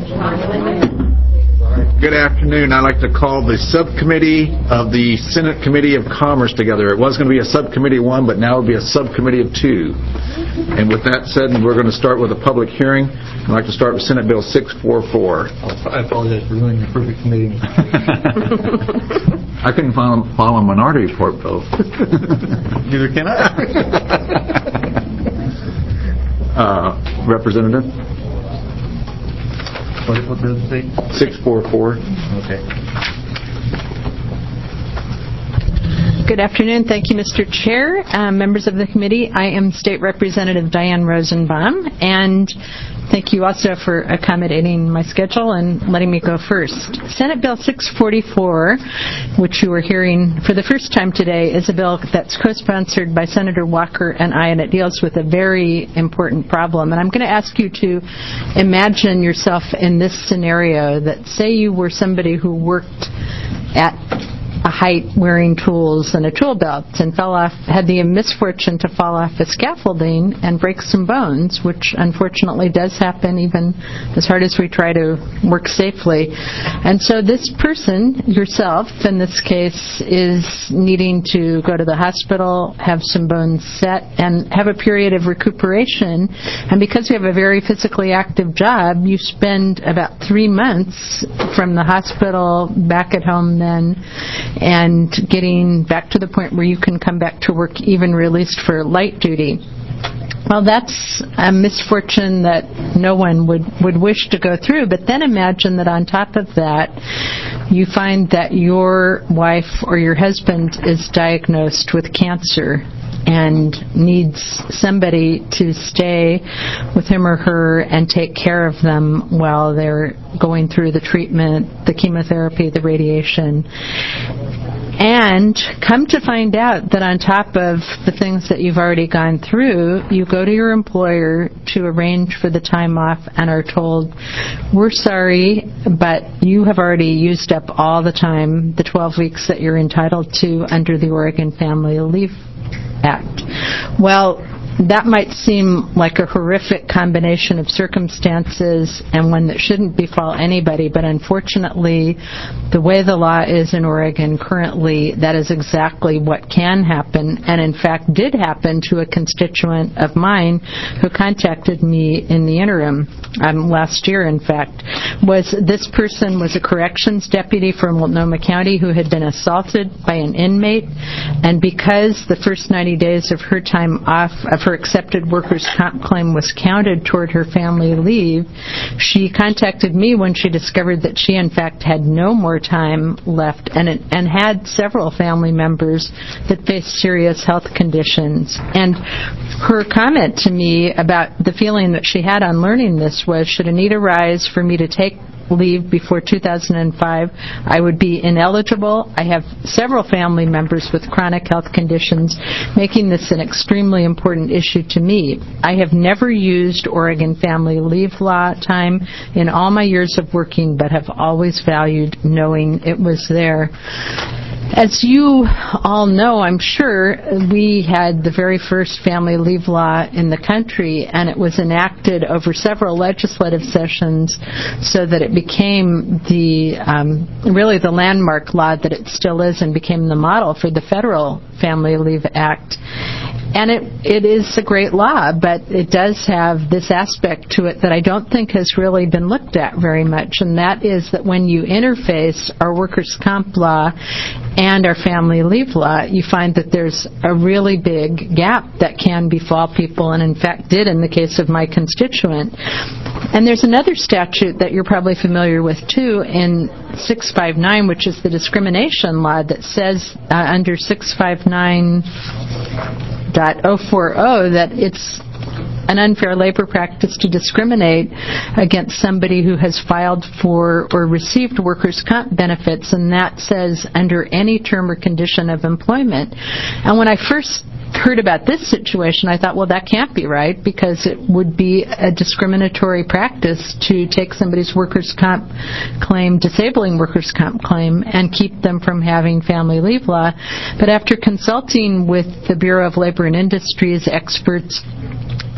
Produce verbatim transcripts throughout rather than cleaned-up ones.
Good afternoon. I'd like to call the subcommittee of the Senate Committee of Commerce together. It was going to be a subcommittee of one, but now it'll be a subcommittee of two. And with that said, we're going to start with a public hearing. I'd like to start with Senate Bill six forty-four. I apologize for ruining the perfect meeting. I couldn't follow, follow a minority report, though. Neither can I. uh, Representative? What, what does it say? six forty-four. Okay. Good afternoon. Thank you, Mister Chair. Um, members of the committee, I am State Representative Diane Rosenbaum, and thank you also for accommodating my schedule and letting me go first. Senate Bill six forty-four, which you are hearing for the first time today, is a bill that's co-sponsored by Senator Walker and I, and it deals with a very important problem. And I'm going to ask you to imagine yourself in this scenario, that say you were somebody who worked at a height wearing tools and a tool belt and fell off, had the misfortune to fall off a scaffolding and break some bones, which unfortunately does happen even as hard as we try to work safely. And so this person, yourself in this case, is needing to go to the hospital, have some bones set, and have a period of recuperation. And because you have a very physically active job, you spend about three months from the hospital back at home then, and getting back to the point where you can come back to work, even released for light duty. Well, that's a misfortune that no one would, would wish to go through. But then imagine that on top of that, you find that your wife or your husband is diagnosed with cancer and needs somebody to stay with him or her and take care of them while they're going through the treatment, the chemotherapy, the radiation. And come to find out that on top of the things that you've already gone through, you go to your employer to arrange for the time off and are told, we're sorry, but you have already used up all the time, the twelve weeks that you're entitled to under the Oregon Family Leave Act. Well, that might seem like a horrific combination of circumstances and one that shouldn't befall anybody, but unfortunately, the way the law is in Oregon currently, that is exactly what can happen, and in fact did happen to a constituent of mine who contacted me in the interim, um, last year in fact. Was this person was a corrections deputy from Multnomah County who had been assaulted by an inmate, and because the first ninety days of her time off, of her accepted workers' comp claim was counted toward her family leave, she contacted me when she discovered that she in fact had no more time left and and had several family members that faced serious health conditions. And her comment to me about the feeling that she had on learning this was, should a need arise for me to take leave before two thousand five, I would be ineligible. I have several family members with chronic health conditions, making this an extremely important issue to me. I have never used Oregon Family Leave Law time in all my years of working, but have always valued knowing it was there. As you all know, I'm sure, we had the very first family leave law in the country, and it was enacted over several legislative sessions so that it became the um, really the landmark law that it still is, and became the model for the Federal Family Leave Act. And it, it is a great law, but it does have this aspect to it that I don't think has really been looked at very much, and that is that when you interface our workers' comp law and our family leave law, you find that there's a really big gap that can befall people, and in fact did in the case of my constituent. And there's another statute that you're probably familiar with too in six fifty-nine, which is the discrimination law, that says uh, under six fifty-nine point oh forty that it's an unfair labor practice to discriminate against somebody who has filed for or received workers' comp benefits, and that says under any term or condition of employment. And when I first heard about this situation, I thought, well, that can't be right, because it would be a discriminatory practice to take somebody's workers' comp claim, disabling workers' comp claim, and keep them from having family leave law. But after consulting with the Bureau of Labor and Industries experts,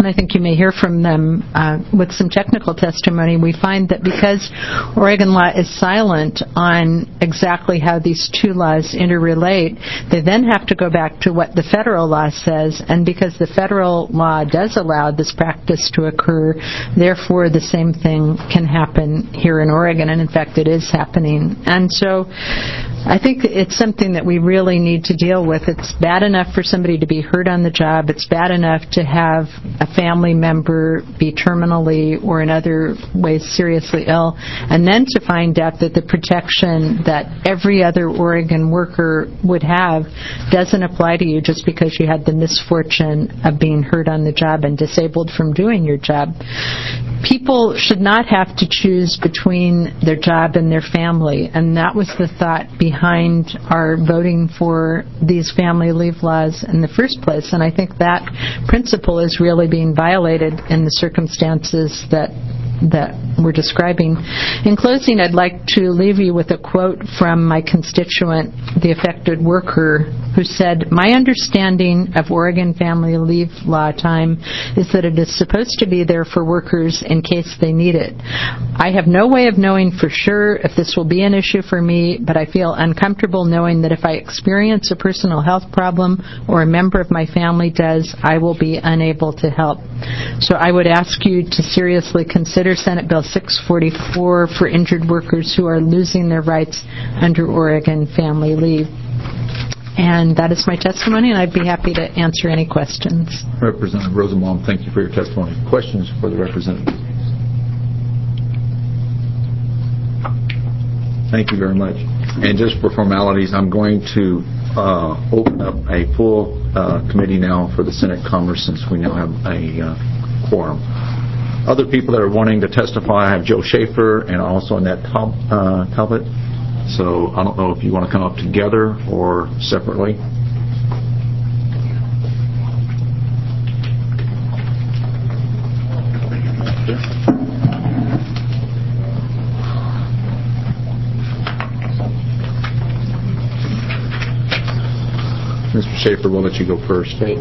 and I think you may hear from them uh, with some technical testimony, we find that because Oregon law is silent on exactly how these two laws interrelate, they then have to go back to what the federal law says, and because the federal law does allow this practice to occur, therefore the same thing can happen here in Oregon, and in fact it is happening. And so I think it's something that we really need to deal with. It's bad enough for somebody to be hurt on the job. It's bad enough to have a family member be terminally or in other ways seriously ill, and then to find out that the protection that every other Oregon worker would have doesn't apply to you just because you had the misfortune of being hurt on the job and disabled from doing your job. People should not have to choose between their job and their family, and that was the thought behind our voting for these family leave laws in the first place. And I think that principle is really being violated in the circumstances that that we're describing. In closing, I'd like to leave you with a quote from my constituent, the affected worker, who said, "My understanding of Oregon family leave law time is that it is supposed to be there for workers in case they need it. I have no way of knowing for sure if this will be an issue for me, but I feel uncomfortable knowing that if I experience a personal health problem or a member of my family does, I will be unable to help." So I would ask you to seriously consider Senate Bill six forty-four for injured workers who are losing their rights under Oregon family leave. And that is my testimony, and I'd be happy to answer any questions. Representative Rosenbaum, thank you for your testimony. Questions for the representative? Thank you very much. And just for formalities, I'm going to uh, open up a full uh, committee now for the Senate Commerce, since we now have a uh, quorum. Other people that are wanting to testify, I have Joe Schaefer and also Annette Tal- uh, Talbot. So I don't know if you want to come up together or separately. Mister Schaefer, we'll let you go first. Okay.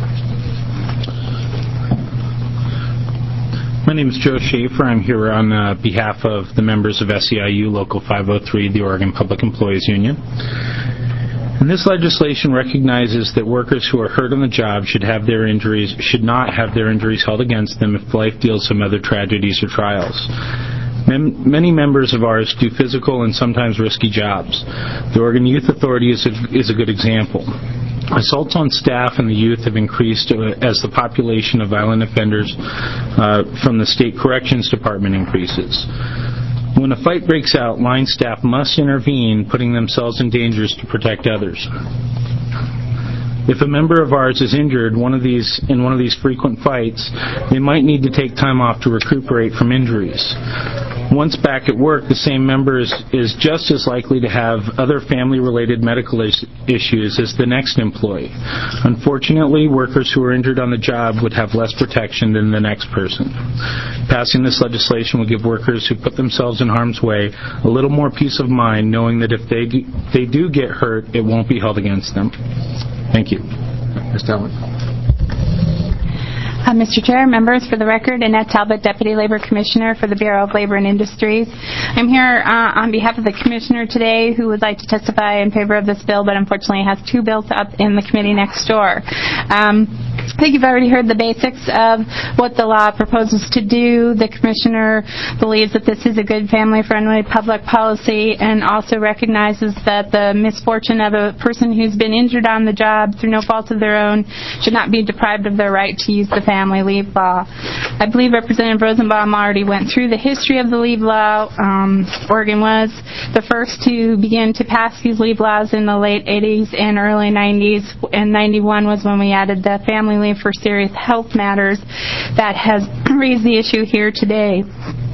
My name is Joe Schaefer. I'm here on uh, behalf of the members of S E I U Local five oh three, the Oregon Public Employees Union. And this legislation recognizes that workers who are hurt on the job should have their injuries should not have their injuries held against them if life deals them other tragedies or trials. Mem- many members of ours do physical and sometimes risky jobs. The Oregon Youth Authority is a, is a good example. Assaults on staff and the youth have increased as the population of violent offenders uh, from the State Corrections Department increases. When a fight breaks out, line staff must intervene, putting themselves in danger to protect others. If a member of ours is injured one of these in one of these frequent fights, they might need to take time off to recuperate from injuries. Once back at work, the same member is, is just as likely to have other family-related medical is, issues as the next employee. Unfortunately, workers who are injured on the job would have less protection than the next person. Passing this legislation will give workers who put themselves in harm's way a little more peace of mind, knowing that if they do, they do get hurt, it won't be held against them. Thank you. Miz Talbot. Uh, Mister Chair, members, for the record, Annette Talbot, Deputy Labor Commissioner for the Bureau of Labor and Industries. I'm here uh, on behalf of the Commissioner today who would like to testify in favor of this bill, but unfortunately has two bills up in the committee next door. Um, I think you've already heard the basics of what the law proposes to do. The Commissioner believes that this is a good family-friendly public policy and also recognizes that the misfortune of a person who's been injured on the job through no fault of their own should not be deprived of their right to use the family leave law. I believe Representative Rosenbaum already went through the history of the leave law. Um, Oregon was the first to begin to pass these leave laws in the late eighties and early nineties, and ninety-one was when we added the family leave for serious health matters that has raised the issue here today.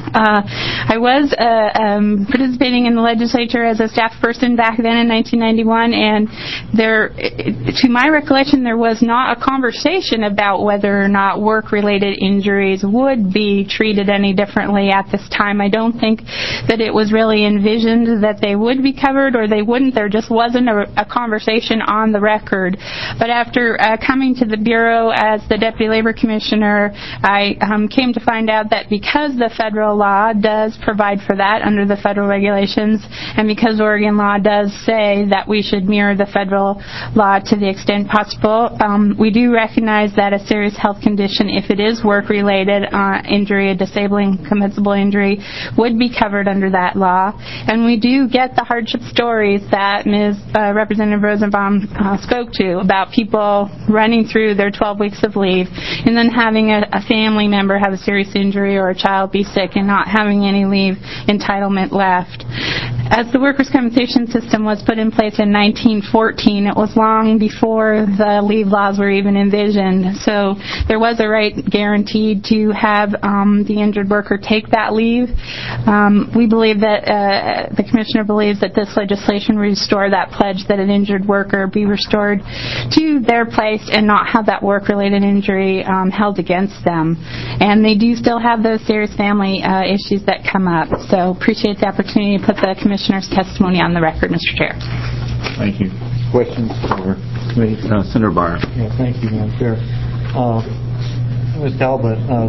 Uh, I was uh, um, participating in the legislature as a staff person back then in nineteen ninety-one, and there, to my recollection, there was not a conversation about whether or not work-related injuries would be treated any differently at this time. I don't think that it was really envisioned that they would be covered or they wouldn't. There just wasn't a, a conversation on the record. But after uh, coming to the Bureau as the Deputy Labor Commissioner, I um, came to find out that because the federal law does provide for that under the federal regulations, and because Oregon law does say that we should mirror the federal law to the extent possible, um, we do recognize that a serious health condition, if it is work-related uh, injury, a disabling compensable injury, would be covered under that law. And we do get the hardship stories that Miz Uh, Representative Rosenbaum uh, spoke to about people running through their twelve weeks of leave and then having a, a family member have a serious injury or a child be sick and not having any leave entitlement left. As the workers' compensation system was put in place in nineteen fourteen, it was long before the leave laws were even envisioned. So there was a right guaranteed to have um, the injured worker take that leave. Um, we believe that uh, the Commissioner believes that this legislation will restore that pledge that an injured worker be restored to their place and not have that work-related injury um, held against them. And they do still have those serious family uh, issues that come up. So appreciate the opportunity to put the Commissioner's testimony on the record, Mister Chair. Thank you. Questions for Committee? Uh, Senator Byer. Yeah, thank you, Madam Chair. Uh, Miz Talbot, uh,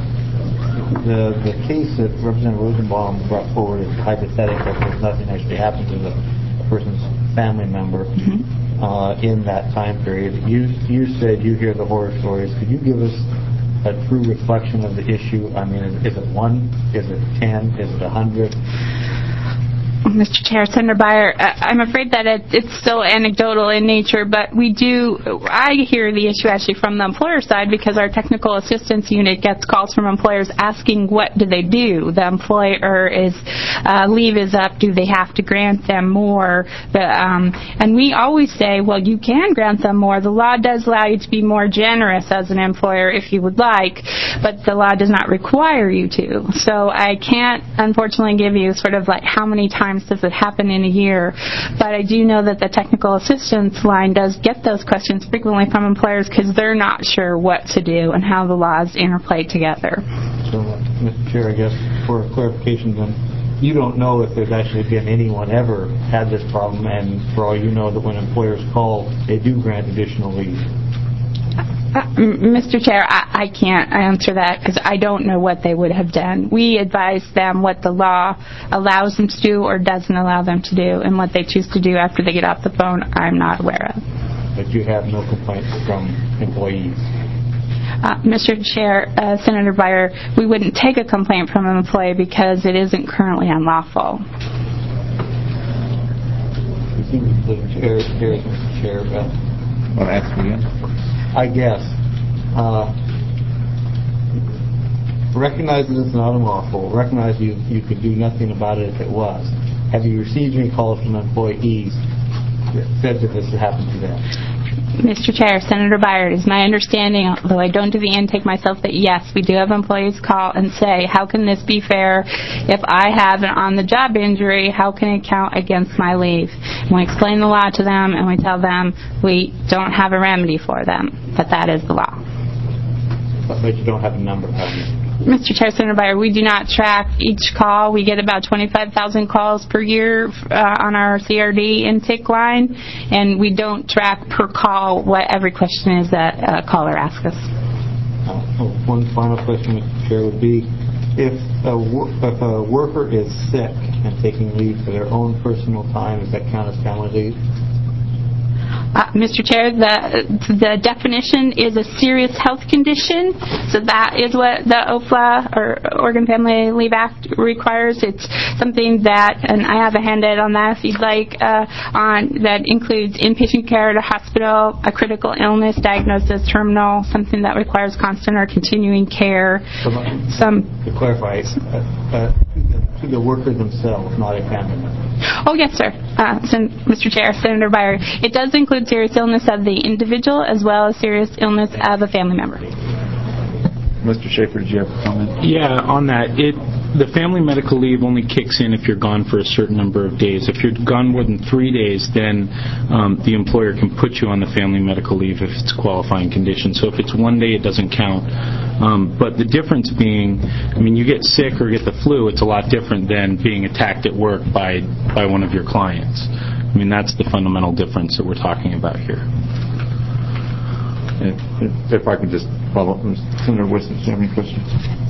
the the case that Representative Rosenbaum brought forward is hypothetical because nothing actually happened to the person's family member mm-hmm. uh, in that time period. You you said you hear the horror stories. Could you give us a true reflection of the issue? I mean, is, is it one? Is it ten? Is it a hundred? Mister Chair, Senator Byer, I'm afraid that it, it's still anecdotal in nature, but we do, I hear the issue actually from the employer side because our technical assistance unit gets calls from employers asking what do they do. The employer is, uh, leave is up, do they have to grant them more? The, um, and we always say, well, you can grant them more. The law does allow you to be more generous as an employer if you would like, but the law does not require you to. So I can't, unfortunately, give you sort of like how many times does it happen in a year, but I do know that the technical assistance line does get those questions frequently from employers because they're not sure what to do and how the laws interplay together. So, uh, Mister Chair, I guess for clarification then, you don't know if there's actually been anyone ever had this problem, and for all you know that when employers call, they do grant additional leave. Uh, Mister Chair, I, I can't answer that because I don't know what they would have done. We advise them what the law allows them to do or doesn't allow them to do, and what they choose to do after they get off the phone, I'm not aware of. But you have no complaints from employees? Uh, Mister Chair, uh, Senator Byer, we wouldn't take a complaint from an employee because it isn't currently unlawful. You seem to be Chair, Chair, Mister Chair, but Want to ask me again? I guess. Uh, recognize that it's not unlawful. Recognize you you could do nothing about it if it was. Have you received any calls from employees that said that this had happened to them? Mister Chair, Senator Byer, it is my understanding, although I don't do the intake myself, that yes, we do have employees call and say, how can this be fair? If I have an on-the-job injury, how can it count against my leave? And we explain the law to them, and we tell them we don't have a remedy for them, but that is the law. But, but you don't have a number, have you? Mister Chair, Senator Byer, we do not track each call. We get about twenty-five thousand calls per year uh, on our C R D intake line, and we don't track per call what every question is that a caller asks us. Uh, one final question, Mister Chair, would be if a, wor- if a worker is sick and taking leave for their own personal time, does that count as family leave? Uh, Mister Chair, the the definition is a serious health condition, so that is what the O F L A, or Oregon Family Leave Act, requires. It's something that, and I have a handout on that if you'd like, uh, on that includes inpatient care at a hospital, a critical illness diagnosed as terminal, something that requires constant or continuing care. So, Some to clarify, uh, uh, to the worker themselves, not a family member. Oh, yes, sir. Uh, Sen- Mister Chair, Senator Byer, it does include serious illness of the individual as well as serious illness of a family member. Mister Schaefer, did you have a comment? Yeah, on that, it the family medical leave only kicks in if you're gone for a certain number of days. If you're gone more than three days, then um, the employer can put you on the family medical leave if it's a qualifying condition. So if it's one day, it doesn't count. Um, but the difference being, I mean, you get sick or get the flu, it's a lot different than being attacked at work by, by one of your clients. I mean, that's the fundamental difference that we're talking about here. If I could just follow up, Senator Wilson, do you have any questions?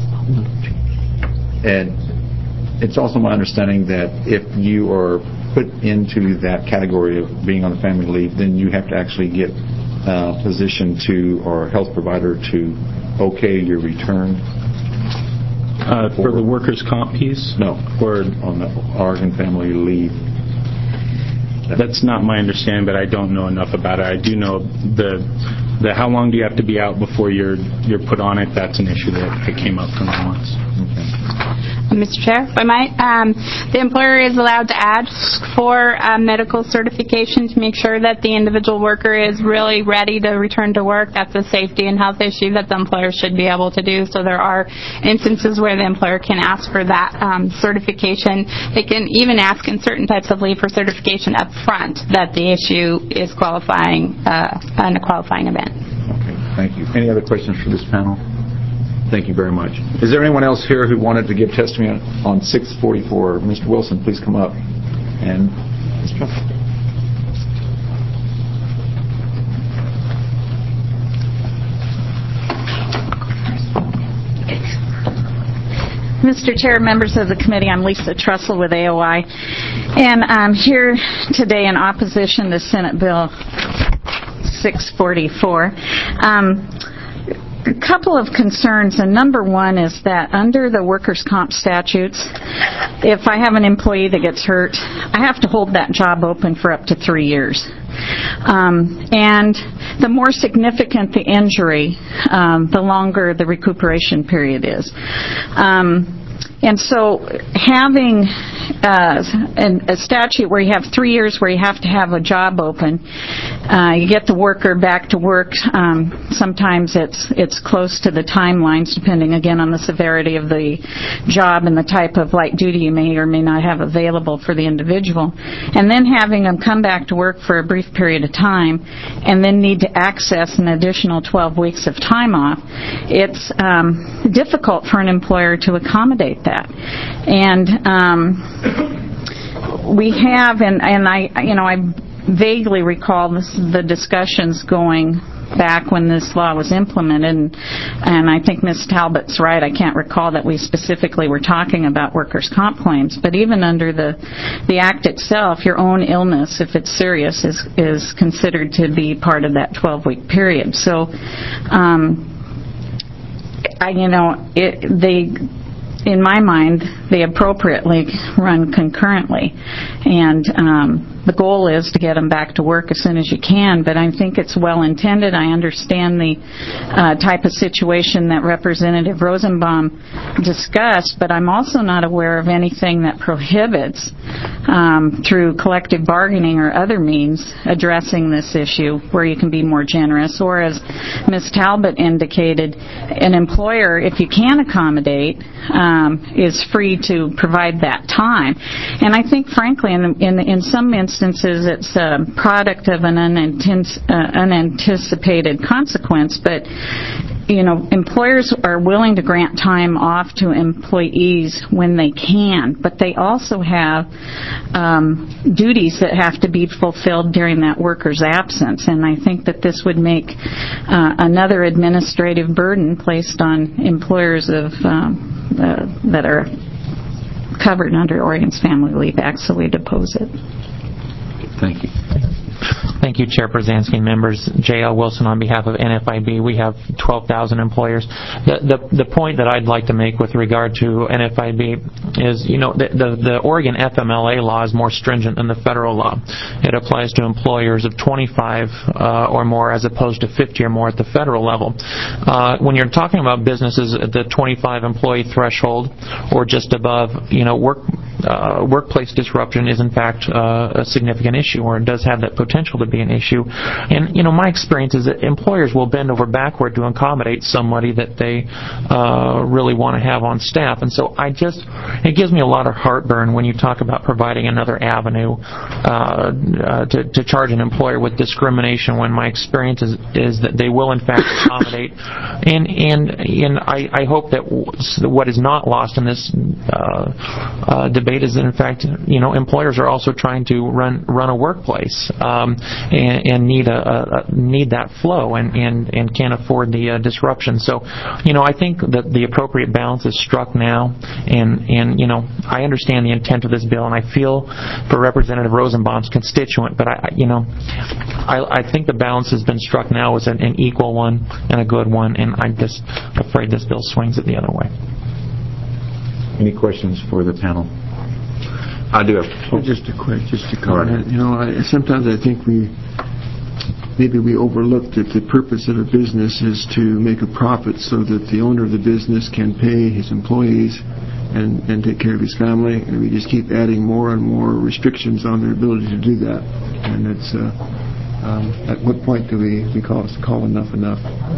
And it's also my understanding that if you are put into that category of being on the family leave, then you have to actually get a physician to or a health provider to okay your return. Uh, for the workers' comp piece? No, or on the Oregon family leave. That's not my understanding, but I don't know enough about it. I do know the the how long do you have to be out before you're you're put on it. That's an issue that, that came up for me once. Okay. Mister Chair, if I might, um, the employer is allowed to ask for uh, medical certification to make sure that the individual worker is really ready to return to work. That's a safety and health issue that the employer should be able to do. So there are instances where the employer can ask for that um, certification. They can even ask in certain types of leave for certification up front that the issue is qualifying, uh, a qualifying event. Okay, thank you. Any other questions for this panel? Thank you very much. Is there anyone else here who wanted to give testimony on six forty-four? Mister Wilson, please come up. And Mister Mister Chair, members of the committee, I'm Lisa Trussell with A O I, and I'm here today in opposition to Senate Bill six forty-four. Um, A couple of concerns, and number one is that under the workers' comp statutes, if I have an employee that gets hurt, I have to hold that job open for up to three years. Um, and the more significant the injury, um, the longer the recuperation period is. Um, And so having uh, an, a statute where you have three years where you have to have a job open, uh, you get the worker back to work. Um, sometimes it's it's close to the timelines, depending again on the severity of the job and the type of light duty you may or may not have available for the individual. And then having them come back to work for a brief period of time and then need to access an additional twelve weeks of time off, it's um, difficult for an employer to accommodate that. And um, we have, and, and I, you know, I vaguely recall this, the discussions going back when this law was implemented, and, and I think Miz Talbot's right. I can't recall that we specifically were talking about workers' comp claims, but even under the the Act itself, your own illness, if it's serious, is is considered to be part of that twelve-week period. So, um, I, you know, it, they. in my mind, they appropriately run concurrently. And um, the goal is to get them back to work as soon as you can, but I think it's well intended. I understand the uh, type of situation that Representative Rosenbaum discussed, but I'm also not aware of anything that prohibits, um, through collective bargaining or other means, addressing this issue where you can be more generous. Or as Miz Talbot indicated, an employer, if you can accommodate, um, is free to provide that time. And I think, frankly, in, in, in some instances, it's a product of an unantis- uh, unanticipated consequence, but you know, employers are willing to grant time off to employees when they can, but they also have um, duties that have to be fulfilled during that worker's absence. And I think that this would make uh, another administrative burden placed on employers of um, uh, that are covered under Oregon's Family Leave Act, so we'd oppose it. Thank you. Thank you, Chair Brzezinski and members. J L Wilson on behalf of N F I B. We have twelve thousand employers. The, the the point that I'd like to make with regard to N F I B is, you know, the, the, the Oregon F M L A law is more stringent than the federal law. It applies to employers of twenty-five uh, or more as opposed to fifty or more at the federal level. Uh, when you're talking about businesses at the twenty-five employee threshold or just above, you know, work uh, workplace disruption is in fact uh, a significant issue, or it does have that potential to be an issue. And, you know, my experience is that employers will bend over backward to accommodate somebody that they uh, really want to have on staff. And so I just, it gives me a lot of heartburn when you talk about providing another avenue uh, uh, to, to charge an employer with discrimination, when my experience is, is that they will in fact accommodate. And and and I, I hope that what is not lost in this uh, uh, debate is that in fact, you know, employers are also trying to run run a workplace um, and, and need a, a need that flow and, and, and can't afford the uh, disruption. So, you know, I think that the appropriate balance is struck now, and and you know, I understand the intent of this bill, and I feel for Representative Rosenbaum's constituent, but I, you know, I, I think the balance has been struck now as an, an equal one and a good one, and I'm just afraid this bill swings it the other way. Any questions for the panel? I do have. Well, just a quick, just a comment. You know, I, sometimes I think we maybe we overlook that the purpose of a business is to make a profit, so that the owner of the business can pay his employees and, and take care of his family. And we just keep adding more and more restrictions on their ability to do that. And it's uh, um, at what point do we we call call enough enough?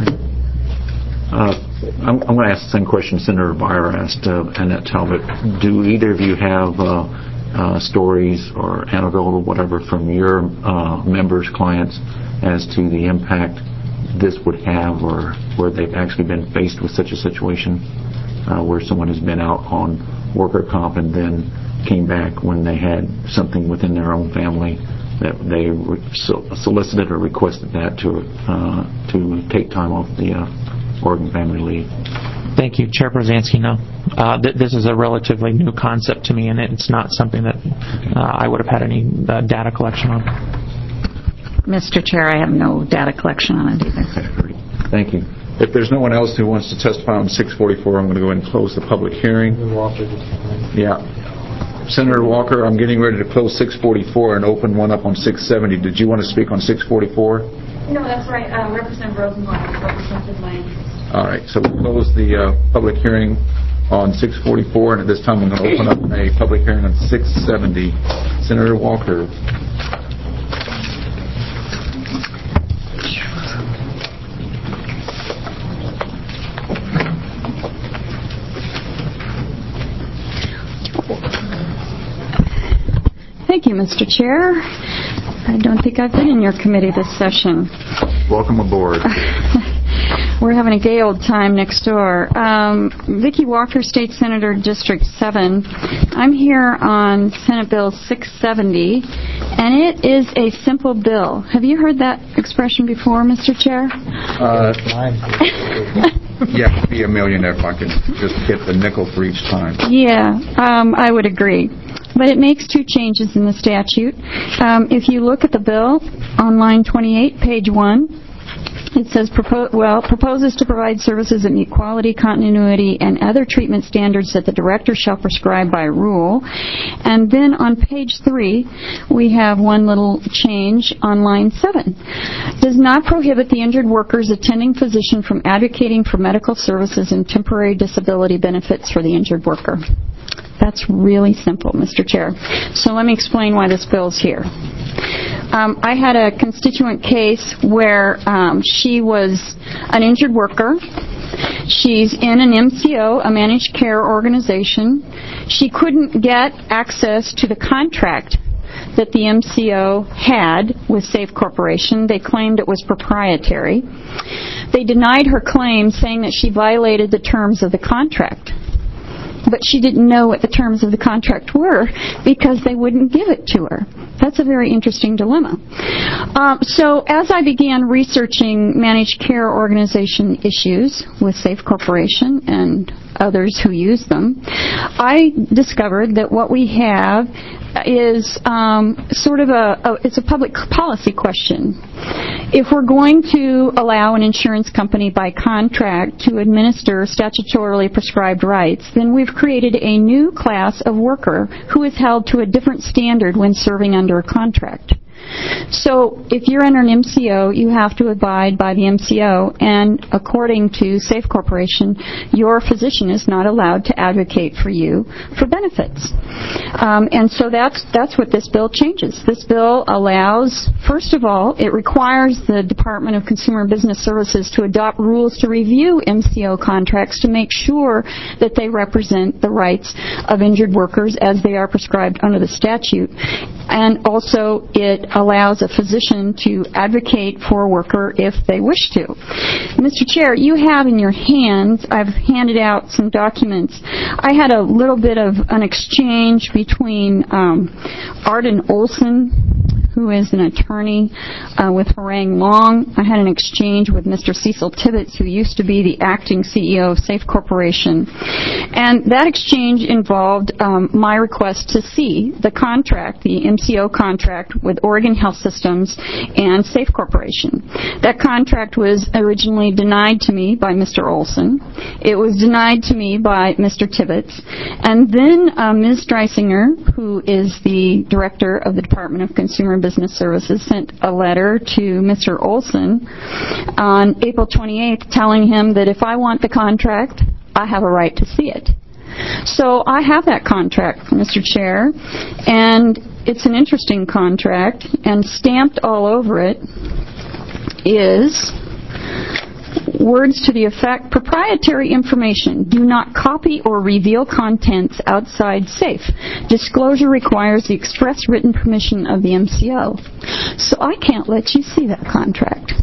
Uh, I'm, I'm going to ask the same question Senator Beyer asked uh, Annette Talbot. Do either of you have uh, uh, stories or anecdotal or whatever from your uh, members, clients, as to the impact this would have, or where they've actually been faced with such a situation uh, where someone has been out on worker comp and then came back when they had something within their own family that they re- so- solicited or requested that to uh, to take time off the uh, Oregon Family Leave? Thank you, Chair Brzezinski. No, uh, th- this is a relatively new concept to me, and it's not something that uh, I would have had any uh, data collection on. Mister Chair, I have no data collection on it either. Okay, great. Thank you. If there's no one else who wants to testify on six forty-four, I'm going to go ahead and close the public hearing. Yeah. Senator Walker, I'm getting ready to close six forty-four and open one up on six seventy. Did you want to speak on six forty-four? No, that's right. Uh, Representative Rosenbaum represented my interest. All right. So we'll close the uh, public hearing on six forty-four, and at this time I'm going to open up a public hearing on six seventy. Senator Walker. Thank you, Mister Chair. I don't think I've been in your committee this session. Welcome aboard. We're having a gay old time next door. Um, Vicki Walker, State Senator, District seven. I'm here on Senate Bill six seventy, and it is a simple bill. Have you heard that expression before, Mister Chair? Uh, you have to be a millionaire if I can just get the nickel for each time. Yeah, um, I would agree. But it makes two changes in the statute. Um, if you look at the bill on line twenty-eight, page one, it says, propo- well, proposes to provide services that meet quality, continuity, and other treatment standards that the director shall prescribe by rule. And then on page three, we have one little change on line seven. Does not prohibit the injured worker's attending physician from advocating for medical services and temporary disability benefits for the injured worker. That's really simple, Mister Chair. So let me explain why this bill's here. Um, I had a constituent case where um, she was an injured worker. She's in an M C O, a managed care organization. She couldn't get access to the contract that the M C O had with Safe Corporation. They claimed it was proprietary. They denied her claim, saying that she violated the terms of the contract. But she didn't know what the terms of the contract were because they wouldn't give it to her. That's a very interesting dilemma. Um, so as I began researching managed care organization issues with Safe Corporation and others who use them, I discovered that what we have is um, sort of a, a, it's a public policy question. If we're going to allow an insurance company by contract to administer statutorily prescribed rights, then we've created a new class of worker who is held to a different standard when serving under a contract. So if you're under an M C O, you have to abide by the M C O, and according to Safe Corporation, your physician is not allowed to advocate for you for benefits. Um, and so that's that's what this bill changes. This bill allows, first of all, it requires the Department of Consumer and Business Services to adopt rules to review M C O contracts to make sure that they represent the rights of injured workers as they are prescribed under the statute. And also it allows a physician to advocate for a worker if they wish to. Mister Chair, you have in your hands, I've handed out some documents. I had a little bit of an exchange between um, Arden Olson, who is an attorney uh, with Harangue Long. I had an exchange with Mister Cecil Tibbetts, who used to be the acting C E O of Safe Corporation. And that exchange involved um, my request to see the contract, the M C O contract with Oregon Health Systems and Safe Corporation. That contract was originally denied to me by Mister Olson. It was denied to me by Mister Tibbetts. And then uh, Miz Dreisinger, who is the director of the Department of Consumer and Business Services, sent a letter to Mister Olson on April twenty-eighth telling him that if I want the contract, I have a right to see it. So I have that contract, Mister Chair, and it's an interesting contract, and stamped all over it is words to the effect, proprietary information. Do not copy or reveal contents outside Safe. Disclosure requires the express written permission of the M C O. So I can't let you see that contract.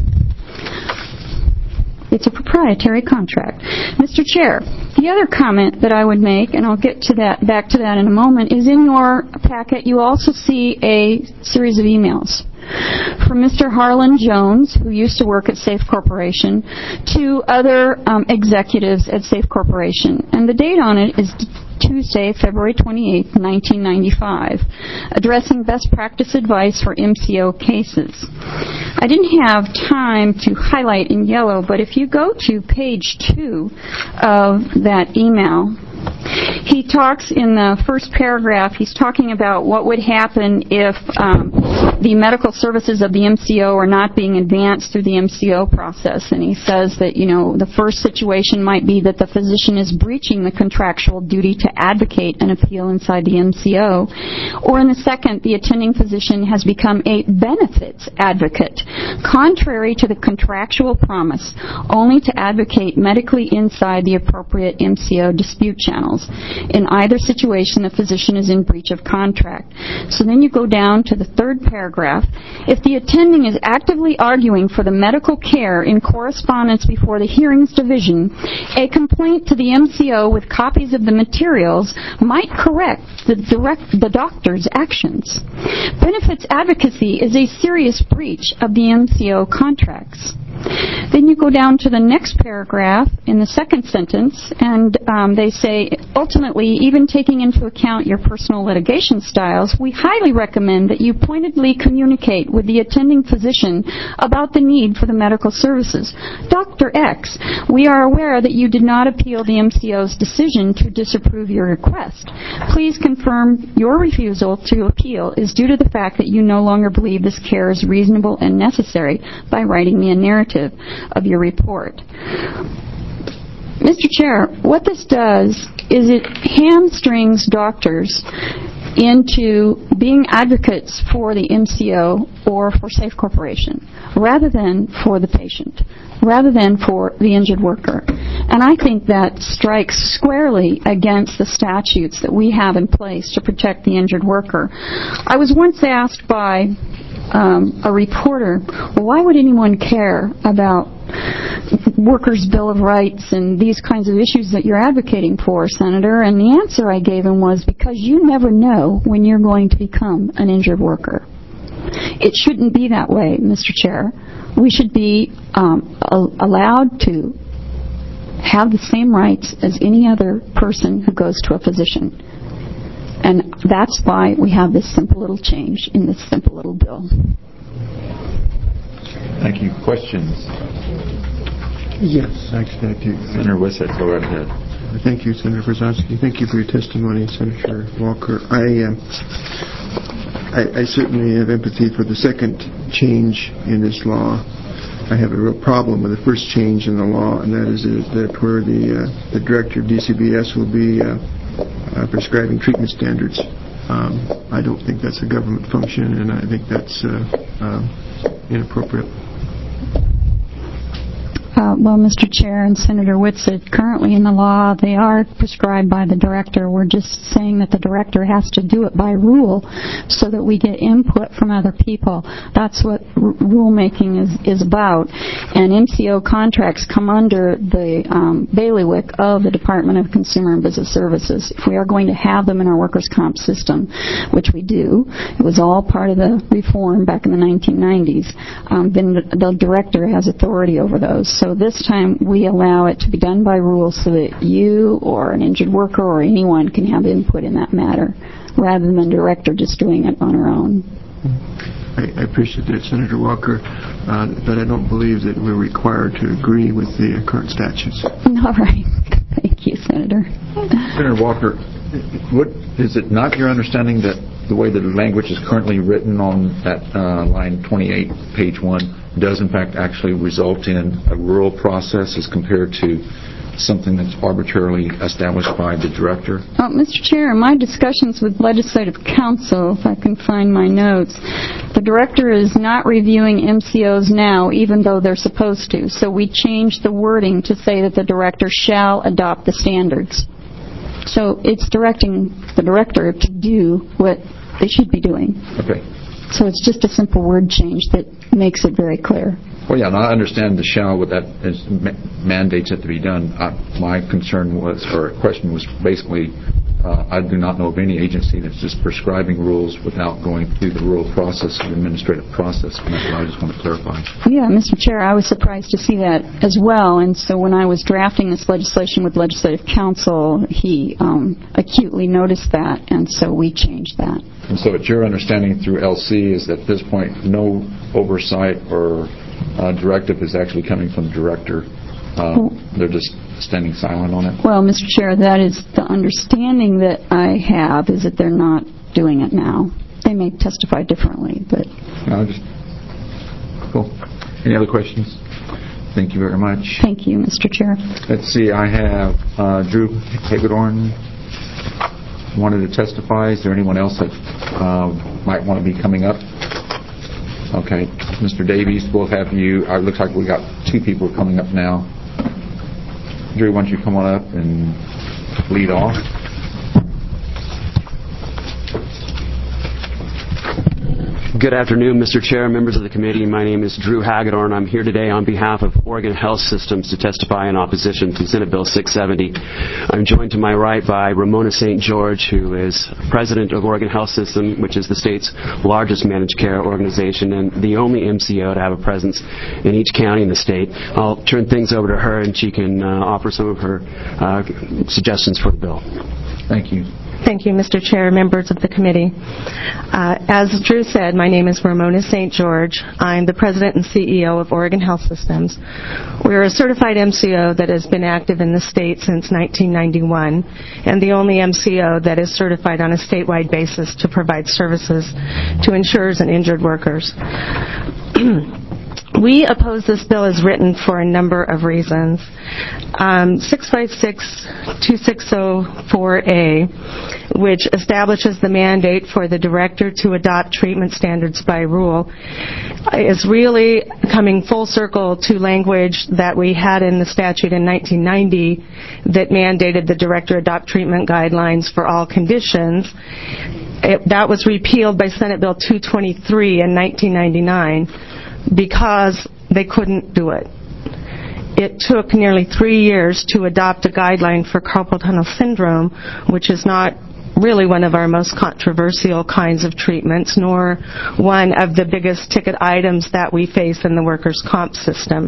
It's a proprietary contract. Mister Chair, the other comment that I would make, and I'll get to that, back to that in a moment, is in your packet you also see a series of emails from Mister Harlan Jones, who used to work at Safe Corporation, to other um, executives at Safe Corporation. And the date on it is Tuesday, February twenty-eighth, nineteen ninety-five, addressing best practice advice for M C O cases. I didn't have time to highlight in yellow, but if you go to page two of that email, he talks in the first paragraph, he's talking about what would happen if um, the medical services of the M C O are not being advanced through the M C O process. And he says that, you know, the first situation might be that the physician is breaching the contractual duty to advocate an appeal inside the M C O. Or in the second, the attending physician has become a benefits advocate, contrary to the contractual promise, only to advocate medically inside the appropriate M C O dispute channels. In either situation, the physician is in breach of contract. So then you go down to the third paragraph. If the attending is actively arguing for the medical care in correspondence before the hearings division, a complaint to the M C O with copies of the materials might correct the, direct, the doctor's actions. Benefits advocacy is a serious breach of the M C O contracts. Then you go down to the next paragraph in the second sentence, and um, they say, ultimately, even taking into account your personal litigation styles, we highly recommend that you pointedly communicate with the attending physician about the need for the medical services. Doctor X, we are aware that you did not appeal the M C O's decision to disapprove your request. Please confirm your refusal to appeal is due to the fact that you no longer believe this care is reasonable and necessary by writing me a narrative of your report. Mister Chair, what this does is it hamstrings doctors into being advocates for the M C O or for Safe Corporation, rather than for the patient, rather than for the injured worker. And I think that strikes squarely against the statutes that we have in place to protect the injured worker. I was once asked by um, a reporter, well, why would anyone care about Workers' Bill of Rights and these kinds of issues that you're advocating for, Senator? And the answer I gave him was, because you never know when you're going to become an injured worker. It shouldn't be that way, Mister Chair. We should be um, a- allowed to have the same rights as any other person who goes to a physician. And that's why we have this simple little change in this simple little bill. Thank you. Questions? Yes, actually I do. Senator Wissett, go right ahead. Thank you, Senator Brzezinski. Thank you for your testimony, Senator Walker. I, uh, I, I certainly have empathy for the second change in this law. I have a real problem with the first change in the law, and that is that where the uh, the director of D C B S will be uh, uh, prescribing treatment standards. Um, I don't think that's a government function, and I think that's uh, uh, inappropriate. Uh, well, Mister Chair and Senator Whitsitt, currently in the law, they are prescribed by the director. We're just saying that the director has to do it by rule so that we get input from other people. That's what r- rulemaking is, is about. And M C O contracts come under the um, bailiwick of the Department of Consumer and Business Services. If we are going to have them in our workers' comp system, which we do, it was all part of the reform back in the nineteen nineties, um, then the, the director has authority over those. So this time we allow it to be done by rule so that you or an injured worker or anyone can have input in that matter, rather than the director just doing it on her own. I, I appreciate that, Senator Walker, uh, but I don't believe that we're required to agree with the uh, current statutes. All right. Thank you, Senator. Senator Walker, what, is it not your understanding that the way the language is currently written on that uh, line twenty-eight, page one, does in fact actually result in a rural process as compared to something that's arbitrarily established by the director? Uh, Mister Chair, in my discussions with Legislative Counsel, if I can find my notes, the director is not reviewing M C Os now, even though they're supposed to. So we changed the wording to say that the director shall adopt the standards. So it's directing the director to do what they should be doing. Okay. So it's just a simple word change that makes it very clear. Well, yeah, and I understand the shall with that is ma- mandates it to be done. I, my concern was, or question was basically, uh, I do not know of any agency that's just prescribing rules without going through the rural process, the administrative process. And that's what I just want to clarify. Yeah, Mister Chair, I was surprised to see that as well. And so when I was drafting this legislation with Legislative Counsel, he um, acutely noticed that, and so we changed that. And so it's your understanding through L C is that at this point no oversight or uh, directive is actually coming from the director. Uh, they're just standing silent on it? Well, Mister Chair, that is the understanding that I have, is that they're not doing it now. They may testify differently, but... No, just... Cool. Any other questions? Thank you very much. Thank you, Mister Chair. Let's see, I have uh, Drew Hagedorn wanted to testify. Is there anyone else that uh, might want to be coming up? Okay. Mister Davies, we'll have you. Uh, it looks like we got two people coming up now. Drew, why don't you come on up and lead off? Good afternoon, Mister Chair, members of the committee. My name is Drew Hagedorn. I'm here today on behalf of Oregon Health Systems to testify in opposition to Senate Bill six seventy. I'm joined to my right by Ramona Saint George, who is president of Oregon Health System, which is the state's largest managed care organization and the only M C O to have a presence in each county in the state. I'll turn things over to her, and she can uh, offer some of her uh, suggestions for the bill. Thank you. Thank you, Mister Chair, members of the committee. Uh, as Drew said, my name is Ramona Saint George. I'm the president and C E O of Oregon Health Systems. We're a certified M C O that has been active in the state since nineteen ninety-one, and the only M C O that is certified on a statewide basis to provide services to insurers and injured workers. We oppose this bill as written for a number of reasons. Um, six five six two six zero four A, which establishes the mandate for the director to adopt treatment standards by rule, is really coming full circle to language that we had in the statute in nineteen ninety that mandated the director adopt treatment guidelines for all conditions. It, that was repealed by Senate Bill two twenty-three in nineteen ninety-nine. Because they couldn't do it. It took nearly three years to adopt a guideline for carpal tunnel syndrome, which is not really one of our most controversial kinds of treatments, nor one of the biggest ticket items that we face in the workers' comp system.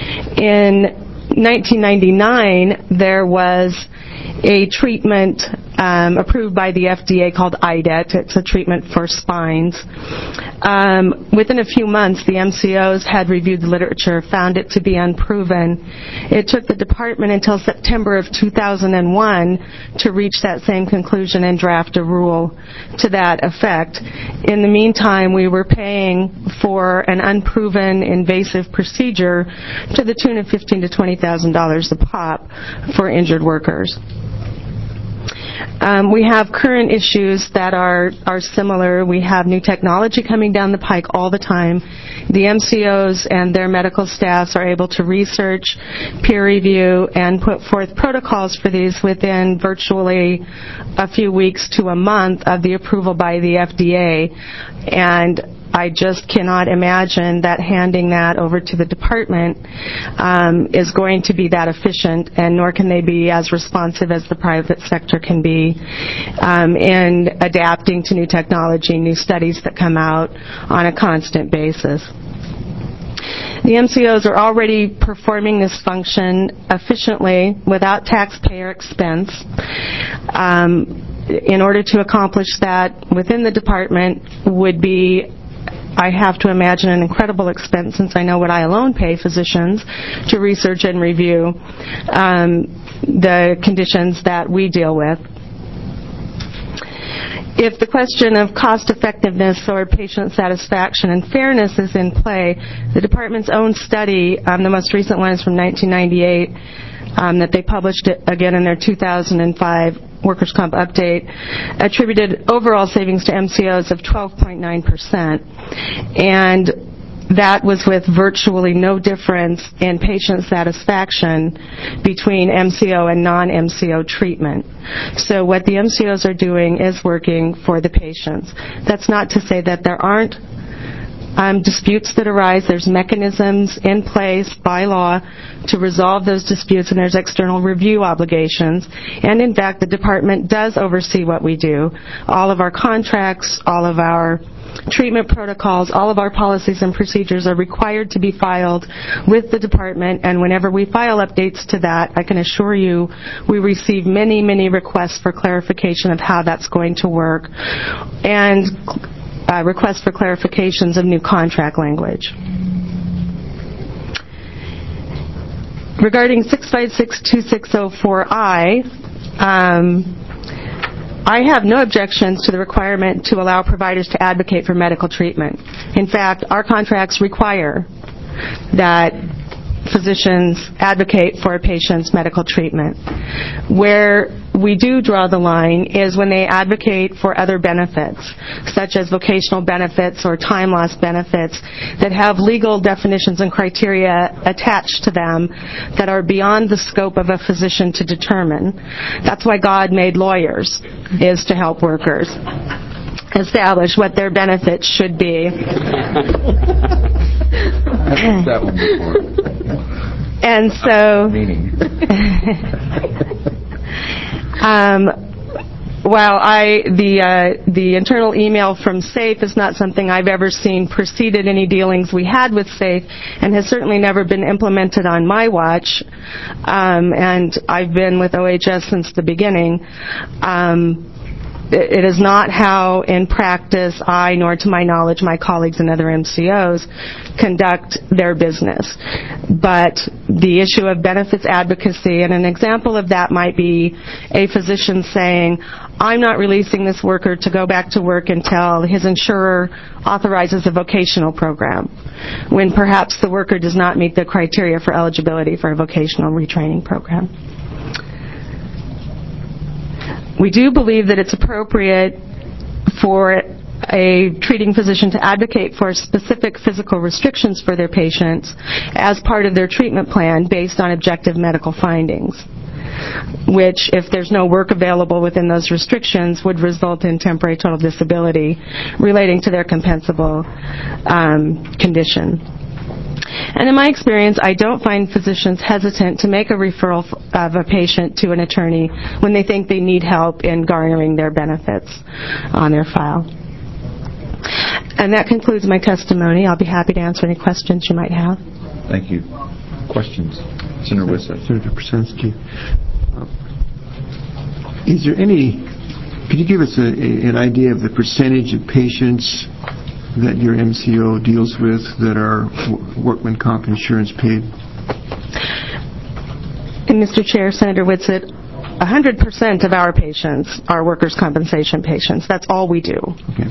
In nineteen ninety-nine, there was a treatment um, approved by the F D A called I D E T. It's a treatment for spines. Um, within a few months, the M C Os had reviewed the literature, found it to be unproven. It took the department until September of two thousand one to reach that same conclusion and draft a rule to that effect. In the meantime, we were paying for an unproven invasive procedure to the tune of fifteen thousand to twenty thousand dollars a pop for injured workers. Um, we have current issues that are, are similar. We have new technology coming down the pike all the time. The M C Os and their medical staffs are able to research, peer review, and put forth protocols for these within virtually a few weeks to a month of the approval by the F D A. And I just cannot imagine that handing that over to the department um, is going to be that efficient, and nor can they be as responsive as the private sector can be um, in adapting to new technology, new studies that come out on a constant basis. The M C Os are already performing this function efficiently without taxpayer expense. Um, in order to accomplish that within the department would be, I have to imagine, an incredible expense, since I know what I alone pay physicians to research and review um, the conditions that we deal with. If the question of cost effectiveness or patient satisfaction and fairness is in play, the department's own study, um, the most recent one is from nineteen ninety-eight, um, that they published it again in their two thousand five Workers' Comp Update, attributed overall savings to M C Os of twelve point nine percent. And that was with virtually no difference in patient satisfaction between M C O and non-M C O treatment. So what the M C Os are doing is working for the patients. That's not to say that there aren't Um, disputes that arise. There's mechanisms in place by law to resolve those disputes, and there's external review obligations. And in fact, the department does oversee what we do. All of our contracts, all of our treatment protocols, all of our policies and procedures are required to be filed with the department, and whenever we file updates to that, I can assure you we receive many, many requests for clarification of how that's going to work, and Uh, requests for clarifications of new contract language. Regarding six five six two six zero four I, um, I have no objections to the requirement to allow providers to advocate for medical treatment. In fact, our contracts require that physicians advocate for a patient's medical treatment. Where we do draw the line is when they advocate for other benefits, such as vocational benefits or time loss benefits that have legal definitions and criteria attached to them that are beyond the scope of a physician to determine. That's why God made lawyers, is to help workers establish what their benefits should be. I've heard that one before. And so, um, while I the uh, the internal email from SAFE is not something I've ever seen preceded any dealings we had with SAFE, and has certainly never been implemented on my watch, um, and I've been with O H S since the beginning. Um, It is not how, in practice, I, nor to my knowledge, my colleagues and other M C Os conduct their business. But the issue of benefits advocacy, and an example of that might be a physician saying, I'm not releasing this worker to go back to work until his insurer authorizes a vocational program, when perhaps the worker does not meet the criteria for eligibility for a vocational retraining program. We do believe that it's appropriate for a treating physician to advocate for specific physical restrictions for their patients as part of their treatment plan based on objective medical findings, which, if there's no work available within those restrictions, would result in temporary total disability relating to their compensable um, condition. And in my experience, I don't find physicians hesitant to make a referral of a patient to an attorney when they think they need help in garnering their benefits on their file. And that concludes my testimony. I'll be happy to answer any questions you might have. Thank you. Questions? Senator Wissa. Senator Brzezinski. Is there any, could you give us a, a, an idea of the percentage of patients that your M C O deals with that are workman comp insurance paid? And Mister Chair, Senator Whitsitt, one hundred percent of our patients are workers' compensation patients. That's all we do. Okay.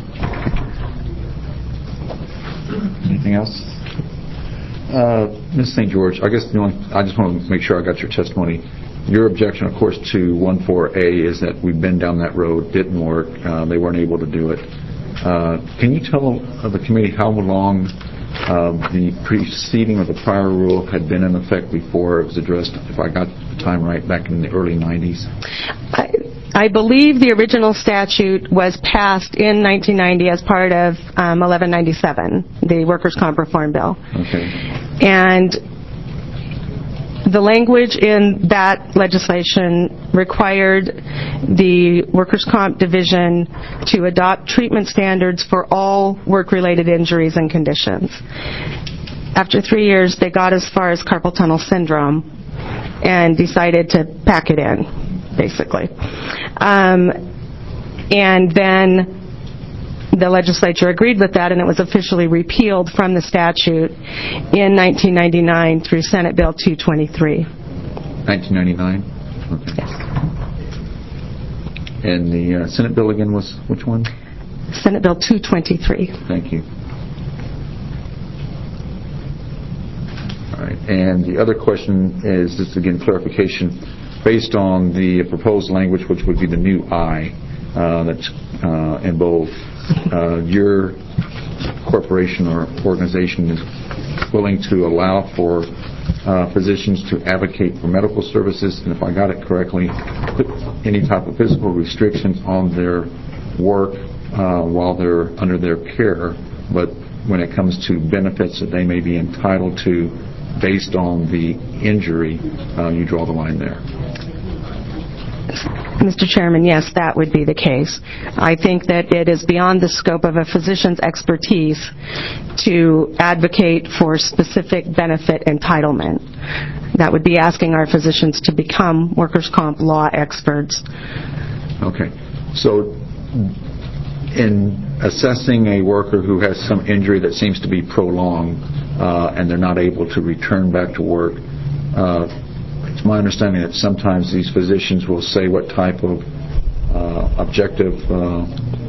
Anything else? Uh, Miz Saint George, I guess the only, I just want to make sure I got your testimony. Your objection, of course, to one four A is that we've been down that road, didn't work, uh, they weren't able to do it. Uh, can you tell uh, the committee how long uh, the preceding or the prior rule had been in effect before it was addressed, if I got the time right, back in the early nineties? I, I believe the original statute was passed in nineteen ninety as part of um, eleven ninety-seven, the Workers' Comp Reform Bill. Okay. And the language in that legislation required the Workers' Comp Division to adopt treatment standards for all work-related injuries and conditions. After three years, they got as far as carpal tunnel syndrome and decided to pack it in, basically. Um, and then the legislature agreed with that, and it was officially repealed from the statute in nineteen ninety-nine through Senate Bill two twenty-three. nineteen ninety-nine? Okay. Yes. And the uh, Senate bill again was which one? Senate Bill two twenty-three. Thank you. All right. And the other question is, just again, clarification, based on the proposed language, which would be the new I, uh, that's uh, in both uh, your corporation or organization is willing to allow for uh, physicians to advocate for medical services, and if I got it correctly, put any type of physical restrictions on their work uh, while they're under their care, but when it comes to benefits that they may be entitled to based on the injury, uh, you draw the line there. Mister Chairman, yes, that would be the case. I think that it is beyond the scope of a physician's expertise to advocate for specific benefit entitlement. That would be asking our physicians to become workers' comp law experts. Okay. So in assessing a worker who has some injury that seems to be prolonged uh, and they're not able to return back to work, uh, it's my understanding that sometimes these physicians will say what type of uh, objective uh,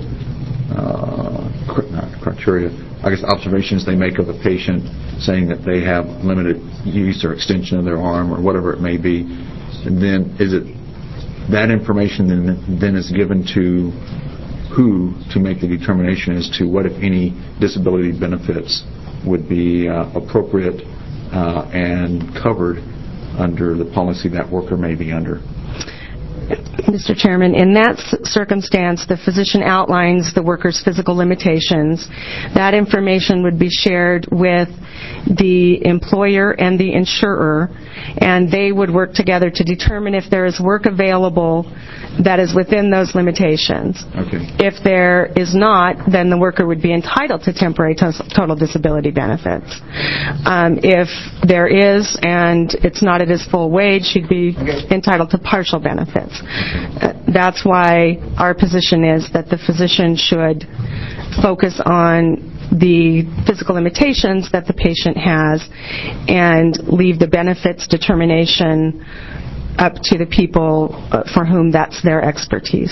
uh, not criteria, I guess observations they make of a patient, saying that they have limited use or extension of their arm or whatever it may be. And then is it that information then, then is given to who to make the determination as to what, if any, disability benefits would be uh, appropriate uh, and covered under the policy that worker may be under? Mister Chairman, in that circumstance, the physician outlines the worker's physical limitations. That information would be shared with the employer and the insurer, and they would work together to determine if there is work available that is within those limitations. Okay. If there is not, then the worker would be entitled to temporary tos- total disability benefits. Um, if there is and it's not at his full wage, she'd be entitled to partial benefits. Uh, that's why our position is that the physician should focus on the physical limitations that the patient has and leave the benefits determination up to the people uh, for whom that's their expertise.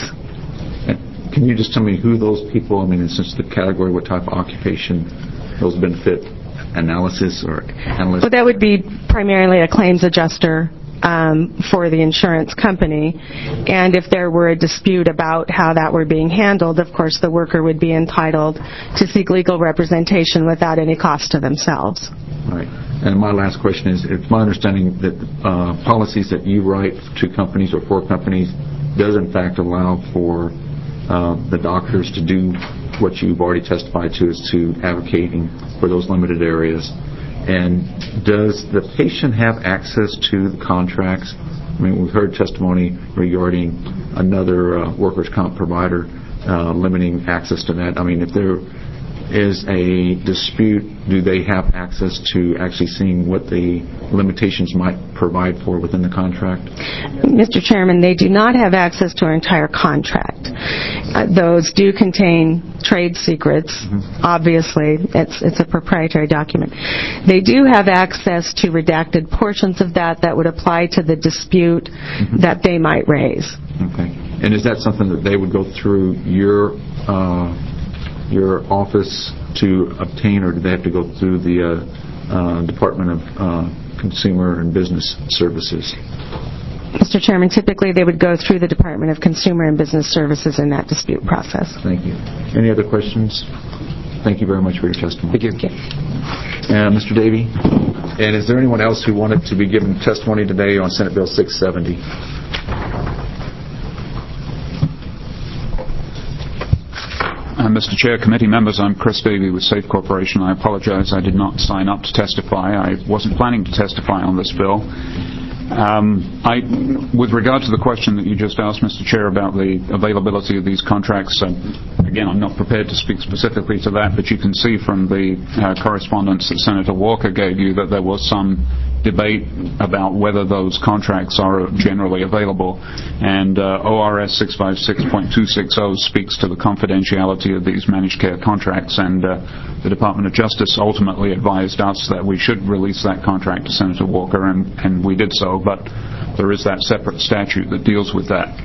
Can you just tell me who those people, I mean, in such the category, what type of occupation, those benefit analysis or analyst? Well, that would be primarily a claims adjuster um, for the insurance company. And if there were a dispute about how that were being handled, of course, the worker would be entitled to seek legal representation without any cost to themselves. Right. And my last question is, it's my understanding that uh, policies that you write to companies or for companies does in fact allow for uh, the doctors to do what you've already testified to, is to advocating for those limited areas. And does the patient have access to the contracts? I mean, we've heard testimony regarding another uh, workers' comp provider uh, limiting access to that. I mean, if they're is a dispute, do they have access to actually seeing what the limitations might provide for within the contract? Mister Chairman, they do not have access to our entire contract. Uh, those do contain trade secrets. Mm-hmm. Obviously, it's it's a proprietary document. They do have access to redacted portions of that that would apply to the dispute mm-hmm. that they might raise. Okay. And is that something that they would go through your uh, your office to obtain, or do they have to go through the uh, uh, Department of uh, Consumer and Business Services? Mister Chairman, typically they would go through the Department of Consumer and Business Services in that dispute process. Thank you. Any other questions? Thank you very much for your testimony. Thank you. Uh, Mister Davey, and is there anyone else who wanted to be given testimony today on Senate Bill six seventy? Uh, Mister Chair, committee members, I'm Chris Davey with Safe Corporation. I apologize I did not sign up to testify. I wasn't planning to testify on this bill. Um, I, with regard to the question that you just asked, Mister Chair, about the availability of these contracts, uh, again, I'm not prepared to speak specifically to that, but you can see from the uh, correspondence that Senator Walker gave you that there was some debate about whether those contracts are generally available. And uh, O R S six fifty-six point two six zero speaks to the confidentiality of these managed care contracts, and uh, the Department of Justice ultimately advised us that we should release that contract to Senator Walker, and, and we did so, but there is that separate statute that deals with that.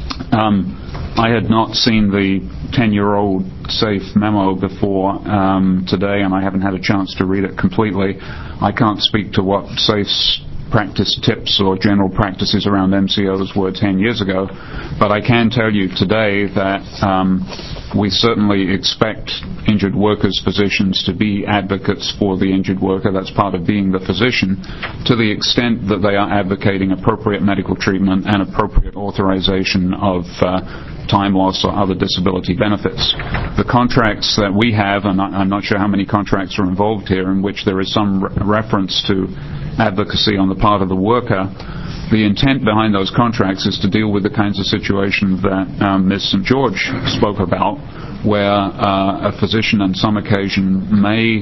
Um, I had not seen the ten-year-old SAFE memo before um, today, and I haven't had a chance to read it completely. I can't speak to what SAFE's practice tips or general practices around M C Os were ten years ago, but I can tell you today that um, we certainly expect injured workers' physicians to be advocates for the injured worker. That's part of being the physician, to the extent that they are advocating appropriate medical treatment and appropriate authorization of uh, time loss or other disability benefits. The contracts that we have, and I'm not sure how many contracts are involved here, in which there is some re- reference to advocacy on the part of the worker, the intent behind those contracts is to deal with the kinds of situations that um, Miz Saint George spoke about, where uh, a physician on some occasion may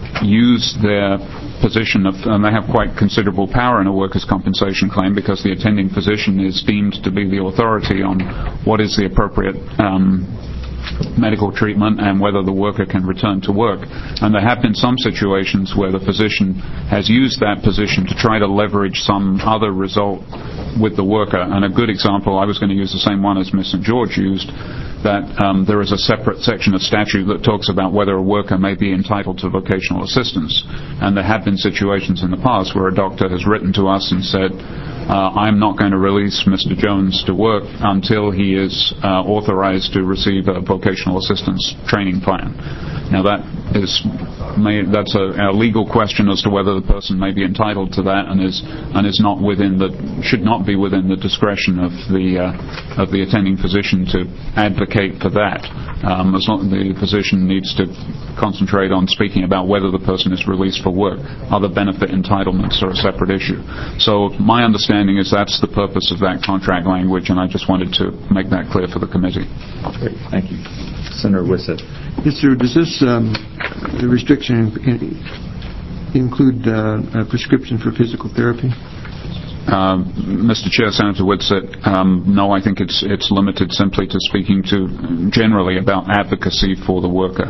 use their position of, and they have quite considerable power in a workers' compensation claim, because the attending physician is deemed to be the authority on what is the appropriate um, medical treatment and whether the worker can return to work. And there have been some situations where the physician has used that position to try to leverage some other result with the worker. And a good example, I was going to use the same one as Miz Saint George used, that um, there is a separate section of statute that talks about whether a worker may be entitled to vocational assistance. And there have been situations in the past where a doctor has written to us and said, uh, I'm not going to release Mister Jones to work until he is uh, authorized to receive a vocational assistance training plan. Now that is, may, that's a, a legal question as to whether the person may be entitled to that, and is and is not within the should not be within the discretion of the uh, of the attending physician to advocate for that. Um, as long as the physician needs to concentrate on speaking about whether the person is released for work. Other benefit entitlements are a separate issue. So my understanding is that's the purpose of that contract language, and I just wanted to make that clear for the committee. Great, thank you. Senator Wissett. Yes, sir. Does this um, restriction include uh, a prescription for physical therapy? Uh, Mister Chair, Senator Whitsett, um, no, I think it's it's limited simply to speaking to generally about advocacy for the worker.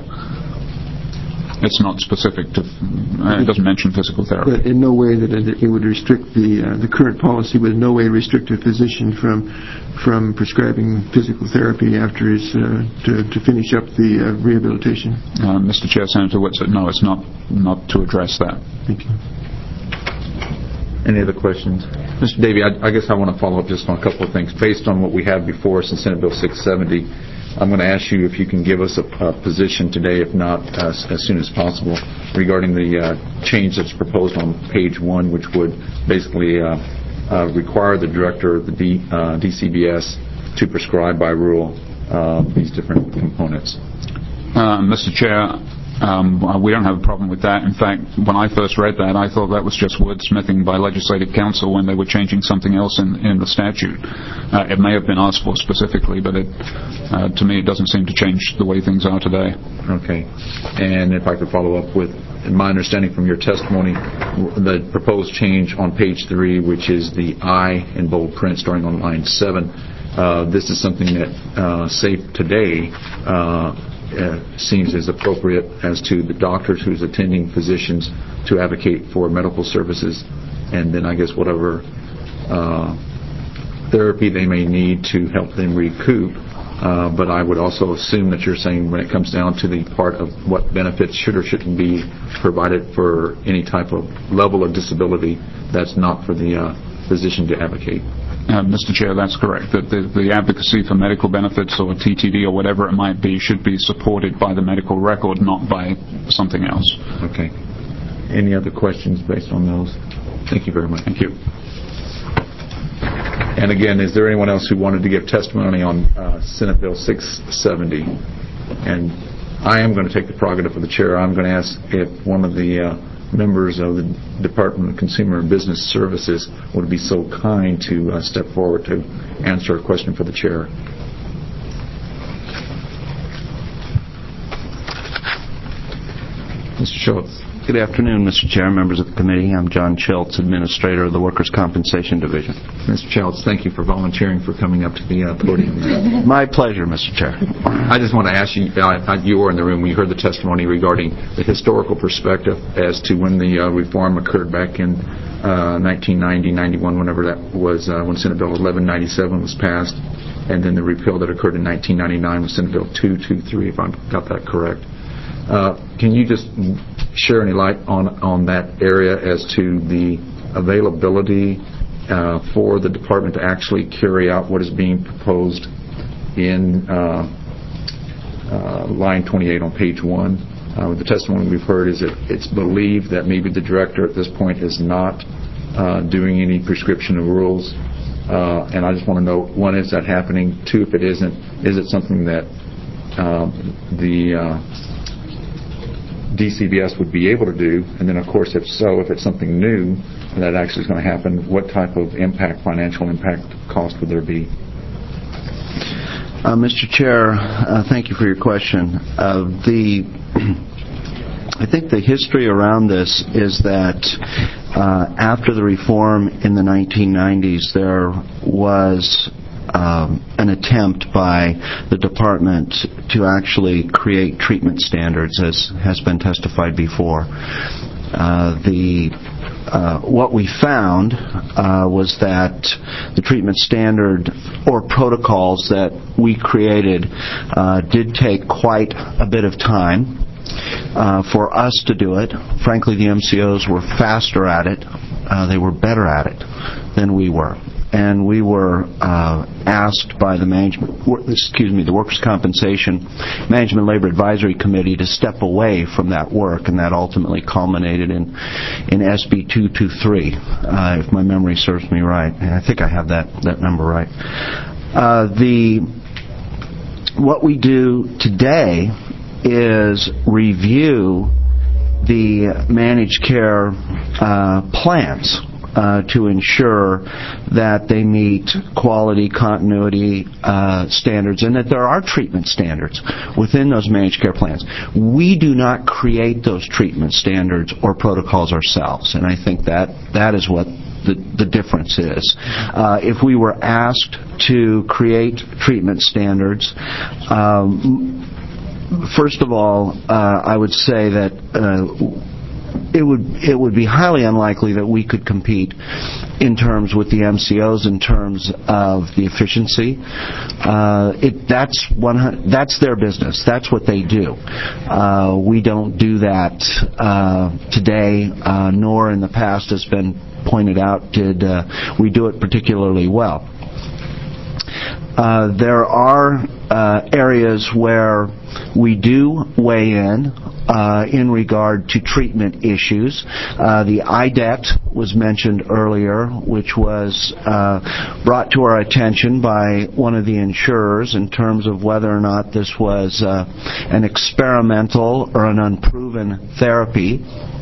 It's not specific to, uh, it doesn't mention physical therapy. But in no way that it, it would restrict the uh, the current policy would in no way restrict a physician from from prescribing physical therapy after his uh, to to finish up the uh, rehabilitation. Uh, Mister Chair, Senator Whitsett, no, it's not not to address that. Thank you. Any other questions? Mister Davey, I, I guess I want to follow up just on a couple of things. Based on what we have before us in Senate Bill six seventy, I'm going to ask you if you can give us a, a position today, if not uh, as soon as possible, regarding the uh, change that's proposed on page one, which would basically uh, uh, require the director of the D, uh, D C B S to prescribe by rule uh, these different components. Uh, Mister Chair, Um, we don't have a problem with that. In fact, when I first read that, I thought that was just wordsmithing by Legislative Council when they were changing something else in, in the statute. Uh, it may have been asked for specifically, but it, uh, to me it doesn't seem to change the way things are today. Okay. And if I could follow up with, in my understanding from your testimony, the proposed change on page three, which is the I in bold print starting on line seven, uh, this is something that uh, SAFE today uh, Uh, seems as appropriate as to the doctors who's attending physicians to advocate for medical services, and then I guess whatever uh, therapy they may need to help them recoup. Uh, but I would also assume that you're saying when it comes down to the part of what benefits should or shouldn't be provided for any type of level of disability, that's not for the uh, physician to advocate. Uh, Mister Chair, that's correct. That the, the advocacy for medical benefits or T T D or whatever it might be should be supported by the medical record, not by something else. Okay. Any other questions based on those? Thank you very much. Thank you. And again, is there anyone else who wanted to give testimony on uh, Senate Bill six seventy? And I am going to take the prerogative of the chair. I'm going to ask if one of the uh, members of the Department of Consumer and Business Services would be so kind to uh, step forward to answer a question for the chair. Mister Schultz. Good afternoon, Mister Chair, members of the committee. I'm John Schultz, Administrator of the Workers' Compensation Division. Mister Schultz, thank you for volunteering for coming up to the uh, podium. My pleasure, Mister Chair. I just want to ask you, uh, you were in the room when you heard the testimony regarding the historical perspective as to when the uh, reform occurred back in uh, nineteen ninety, ninety-one, whenever that was, uh, when Senate Bill eleven ninety-seven was passed, and then the repeal that occurred in nineteen ninety-nine with Senate Bill two twenty-three, if I got that correct. Uh, can you just share any light on on that area as to the availability uh, for the department to actually carry out what is being proposed in uh, uh, line twenty-eight on page one? Uh, the testimony we've heard is that it's believed that maybe the director at this point is not uh, doing any prescription of rules. Uh, and I just want to know, one, is that happening? Two, if it isn't, is it something that uh, the uh, D C B S would be able to do? And then, of course, if so, if it's something new that actually is going to happen, what type of impact, financial impact, cost would there be? Uh, Mister Chair, uh, thank you for your question. Uh, the I think the history around this is that uh, after the reform in the nineteen nineties, there was Um, an attempt by the department to actually create treatment standards, as has been testified before. Uh, the uh, what we found uh, was that the treatment standard or protocols that we created uh, did take quite a bit of time uh, for us to do it. Frankly, the M C Os were faster at it. Uh, they were better at it than we were. And we were uh, asked by the management, excuse me, the Workers' Compensation Management Labor Advisory Committee to step away from that work, and that ultimately culminated in in S B two twenty-three, uh, if my memory serves me right. And I think I have that that number right. Uh, the what we do today is review the managed care uh, plans. Uh, to ensure that they meet quality, continuity uh, standards, and that there are treatment standards within those managed care plans. We do not create those treatment standards or protocols ourselves, and I think that that is what the, the difference is. Uh, if we were asked to create treatment standards, um, first of all, uh, I would say that uh, It would it would be highly unlikely that we could compete in terms with the M C Os in terms of the efficiency. Uh, it that's one that's their business. That's what they do. Uh, we don't do that uh, today, uh, nor in the past, has been pointed out, did uh, we do it particularly well. Uh, there are uh, areas where we do weigh in uh, in regard to treatment issues. Uh, the I D E T was mentioned earlier, which was uh, brought to our attention by one of the insurers in terms of whether or not this was uh, an experimental or an unproven therapy.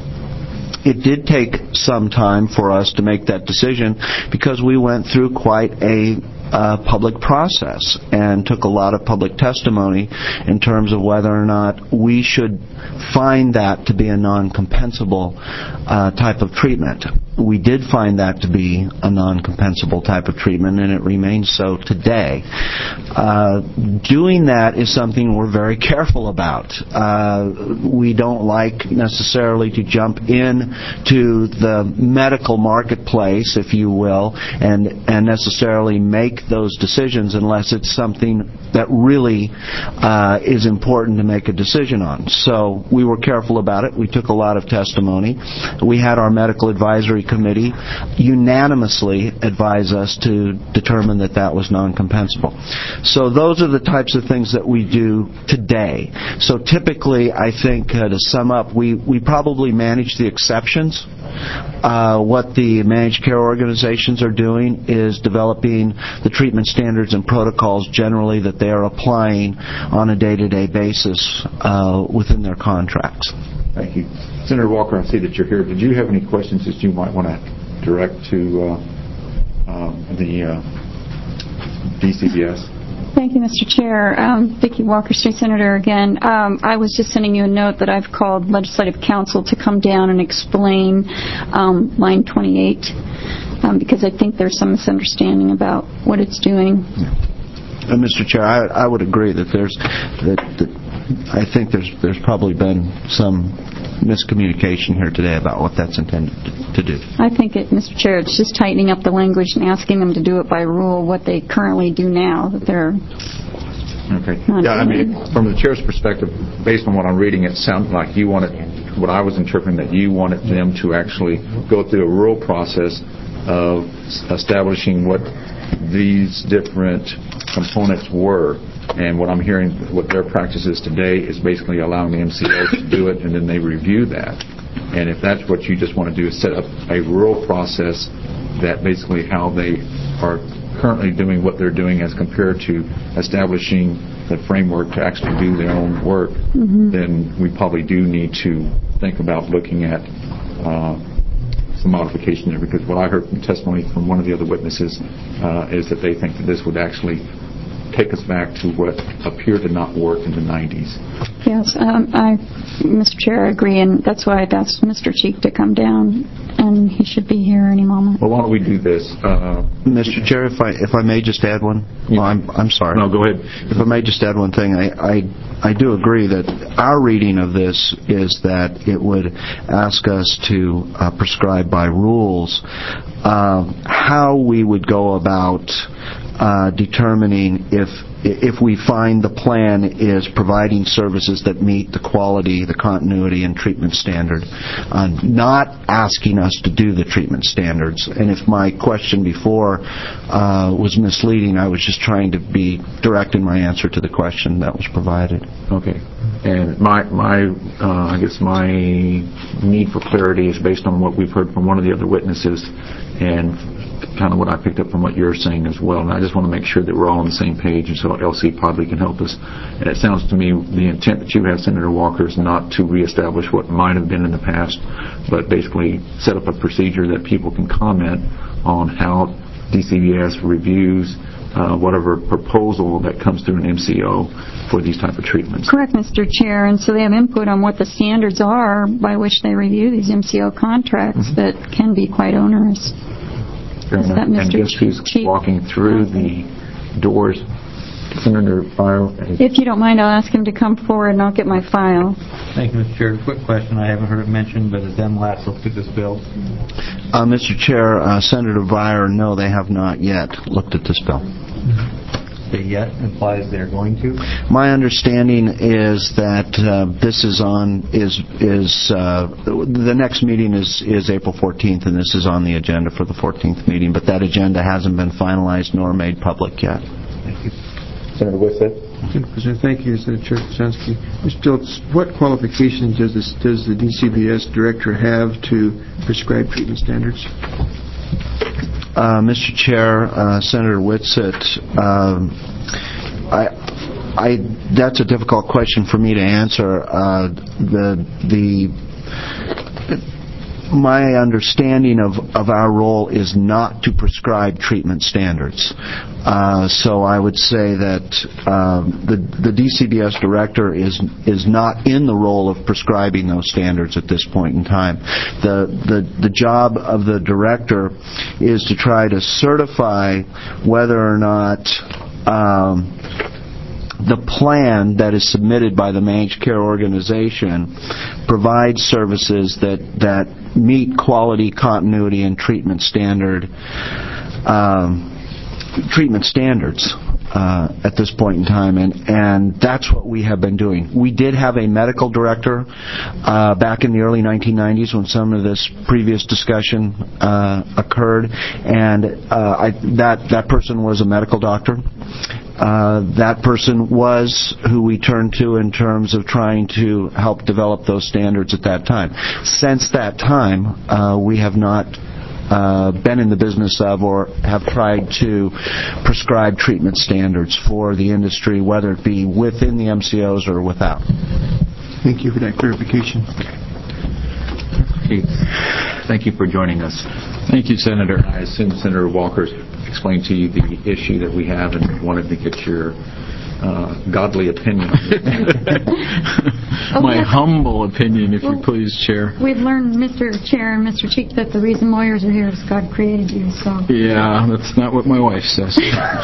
It did take some time for us to make that decision because we went through quite a uh, public process and took a lot of public testimony in terms of whether or not we should find that to be a non-compensable uh, type of treatment. We did find that to be a non-compensable type of treatment, and it remains so today. Uh, doing that is something we're very careful about. Uh, we don't like necessarily to jump in to the medical marketplace, if you will, and, and necessarily make those decisions unless it's something that really uh, is important to make a decision on. So we were careful about it. We took a lot of testimony. We had our medical advisory committee unanimously advise us to determine that that was non-compensable. So those are the types of things that we do today. So typically, I think, uh, to sum up, we, we probably manage the exceptions. Uh, what the managed care organizations are doing is developing the treatment standards and protocols generally that they are applying on a day-to-day basis uh, within their contracts. Thank you. Senator Walker, I see that you're here. Did you have any questions that you might want to direct to uh, um, the uh, D C B S? Thank you, Mister Chair. Um, Vicki Walker, State Senator again. Um, I was just sending you a note that I've called Legislative Counsel to come down and explain um, line twenty-eight um, because I think there's some misunderstanding about what it's doing. Uh, Mister Chair, I, I would agree that there's that, that I think there's there's probably been some miscommunication here today about what that's intended to do. I think, it, Mister Chair, it's just tightening up the language and asking them to do it by rule what they currently do now, that they're Okay. Yeah, I mean, from the chair's perspective, based on what I'm reading, it sounds like you wanted, what I was interpreting, that you wanted them to actually go through a rule process of establishing what these different components were. And what I'm hearing, what their practice is today, is basically allowing the M C O to do it, and then they review that. And if that's what you just want to do, is set up a rural process that basically how they are currently doing what they're doing as compared to establishing the framework to actually do their own work, mm-hmm. then we probably do need to think about looking at uh, some modification there, because what I heard from testimony from one of the other witnesses uh, is that they think that this would actually take us back to what appeared to not work in the nineties. Yes, um, I, Mister Chair, I agree, and that's why I've asked Mister Cheek to come down, and he should be here any moment. Well, why don't we do this? Uh, Mister Chair, if I if I may just add one. Yeah. Well, I'm I'm sorry. No, go ahead. If I may just add one thing, I, I I do agree that our reading of this is that it would ask us to uh, prescribe by rules uh, how we would go about uh, determining if if we find the plan is providing services that meet the quality, the continuity, and treatment standard, uh, not asking us to do the treatment standards. And if my question before uh, was misleading, I was just trying to be direct in my answer to the question that was provided. Okay. And my, my uh, I guess my need for clarity is based on what we've heard from one of the other witnesses and kind of what I picked up from what you're saying as well. And I just want to make sure that we're all on the same page, and so L C probably can help us. And it sounds to me the intent that you have, Senator Walker, is not to reestablish what might have been in the past, but basically set up a procedure that people can comment on how D C B S reviews uh, whatever proposal that comes through an M C O for these type of treatments. Correct, Mister Chair. And so they have input on what the standards are by which they review these M C O contracts mm-hmm. that can be quite onerous. And guess who's Cheek? walking through the doors? Senator File. If you don't mind, I'll ask him to come forward and I'll get my file. Thank you, Mister Chair. Quick question. I haven't heard it mentioned, but has M L A T looked at this bill? Uh, Mister Chair, uh, Senator Vire, no, they have not yet looked at this bill. Mm-hmm. Say yet implies they're going to? My understanding is that uh, this is on is is uh, the next meeting is is April fourteenth, and this is on the agenda for the fourteenth meeting. But that agenda hasn't been finalized nor made public yet. Thank you. Senator Whitsett. Senator President, thank you, Senator Chair Krasinski. Mister Dilts, what qualifications does, this, does the D C B S director have to prescribe treatment standards? Uh, Mister Chair, uh, Senator Whitsett, um, I, I, that's a difficult question for me to answer. Uh, the the my understanding of, of our role is not to prescribe treatment standards. Uh, so I would say that uh, the, the D C B S director is is not in the role of prescribing those standards at this point in time. The, the, the job of the director is to try to certify whether or not um, the plan that is submitted by the managed care organization provides services that, that meet quality, continuity, and treatment standard um, treatment standards uh, at this point in time, and, and that's what we have been doing. We did have a medical director uh, back in the early nineteen nineties when some of this previous discussion uh, occurred, and uh, I, that that person was a medical doctor. Uh, that person was who we turned to in terms of trying to help develop those standards at that time. Since that time, uh, we have not uh, been in the business of or have tried to prescribe treatment standards for the industry, whether it be within the M C Os or without. Thank you for that clarification. Thank you for joining us. Thank you, Senator. I assume Senator Walker explained to you the issue that we have and wanted to get your uh, godly opinion. My humble opinion, if well, you please, Chair. We've learned, Mister Chair and Mister Cheek, that the reason lawyers are here is God created you. So. Yeah, that's not what my wife says.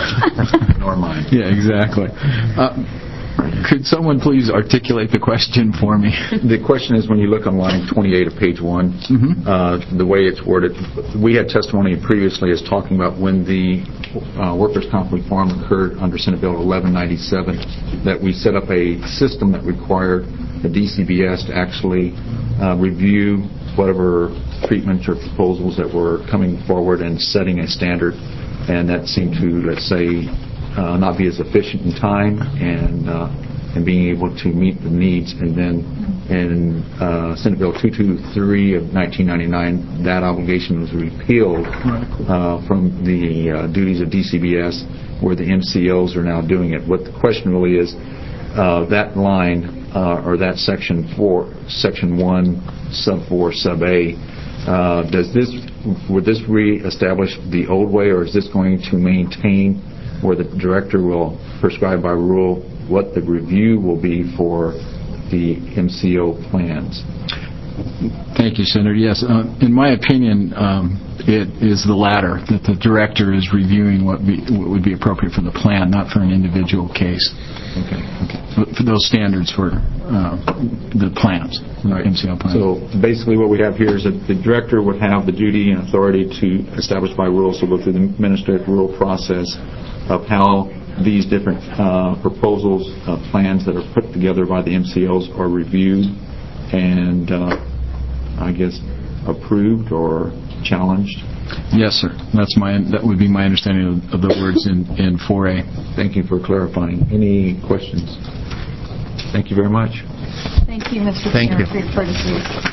Nor mine. Yeah, exactly. Uh, Could someone please articulate the question for me? The question is, when you look on line twenty-eight of page one, mm-hmm. uh, the way it's worded, we had testimony previously as talking about when the uh, workers' comp reform occurred under Senate Bill eleven ninety-seven, that we set up a system that required the D C B S to actually uh, review whatever treatments or proposals that were coming forward and setting a standard, and that seemed to, let's say, Uh, not be as efficient in time and uh, and being able to meet the needs. And then in uh, Senate Bill two twenty-three of nineteen ninety-nine, that obligation was repealed uh, from the uh, duties of D C B S, where the M C Os are now doing it. What the question really is, uh, that line uh, or that section four, section one, sub four, sub A, uh, does this would this re-establish the old way, or is this going to maintain where the director will prescribe by rule what the review will be for the M C O plans? Thank you, Senator. Yes, uh, in my opinion, um, it is the latter, that the director is reviewing what, be, what would be appropriate for the plan, not for an individual case. Okay. okay. For, for those standards for uh, the plans, right. M C O plans. So basically what we have here is that the director would have the duty and authority to establish by rule, so go through the administrative rule process of how these different uh, proposals, uh, plans that are put together by the M C Os are reviewed and, uh, I guess, approved or challenged. Yes, sir. That's my. That would be my understanding of, of the words in, in four A. Thank you for clarifying. Any questions? Thank you very much. Thank you, Mister Thank Chair, you. for your courtesy.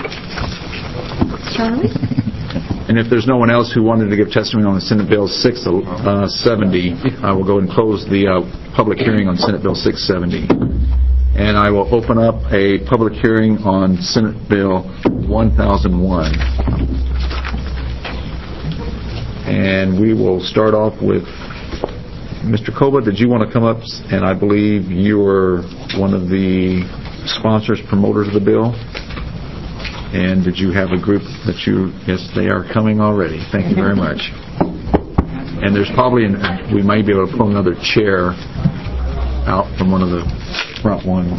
Charlie? And if there's no one else who wanted to give testimony on the Senate Bill six seventy, I will go and close the uh, public hearing on Senate Bill six seventy. And I will open up a public hearing on Senate Bill one thousand one. And we will start off with Mister Koba. Did you want to come up? And I believe you were one of the sponsors, promoters of the bill. And did you have a group that you, yes, they are coming already. Thank you very much. And there's probably, an, we may be able to pull another chair out from one of the front ones.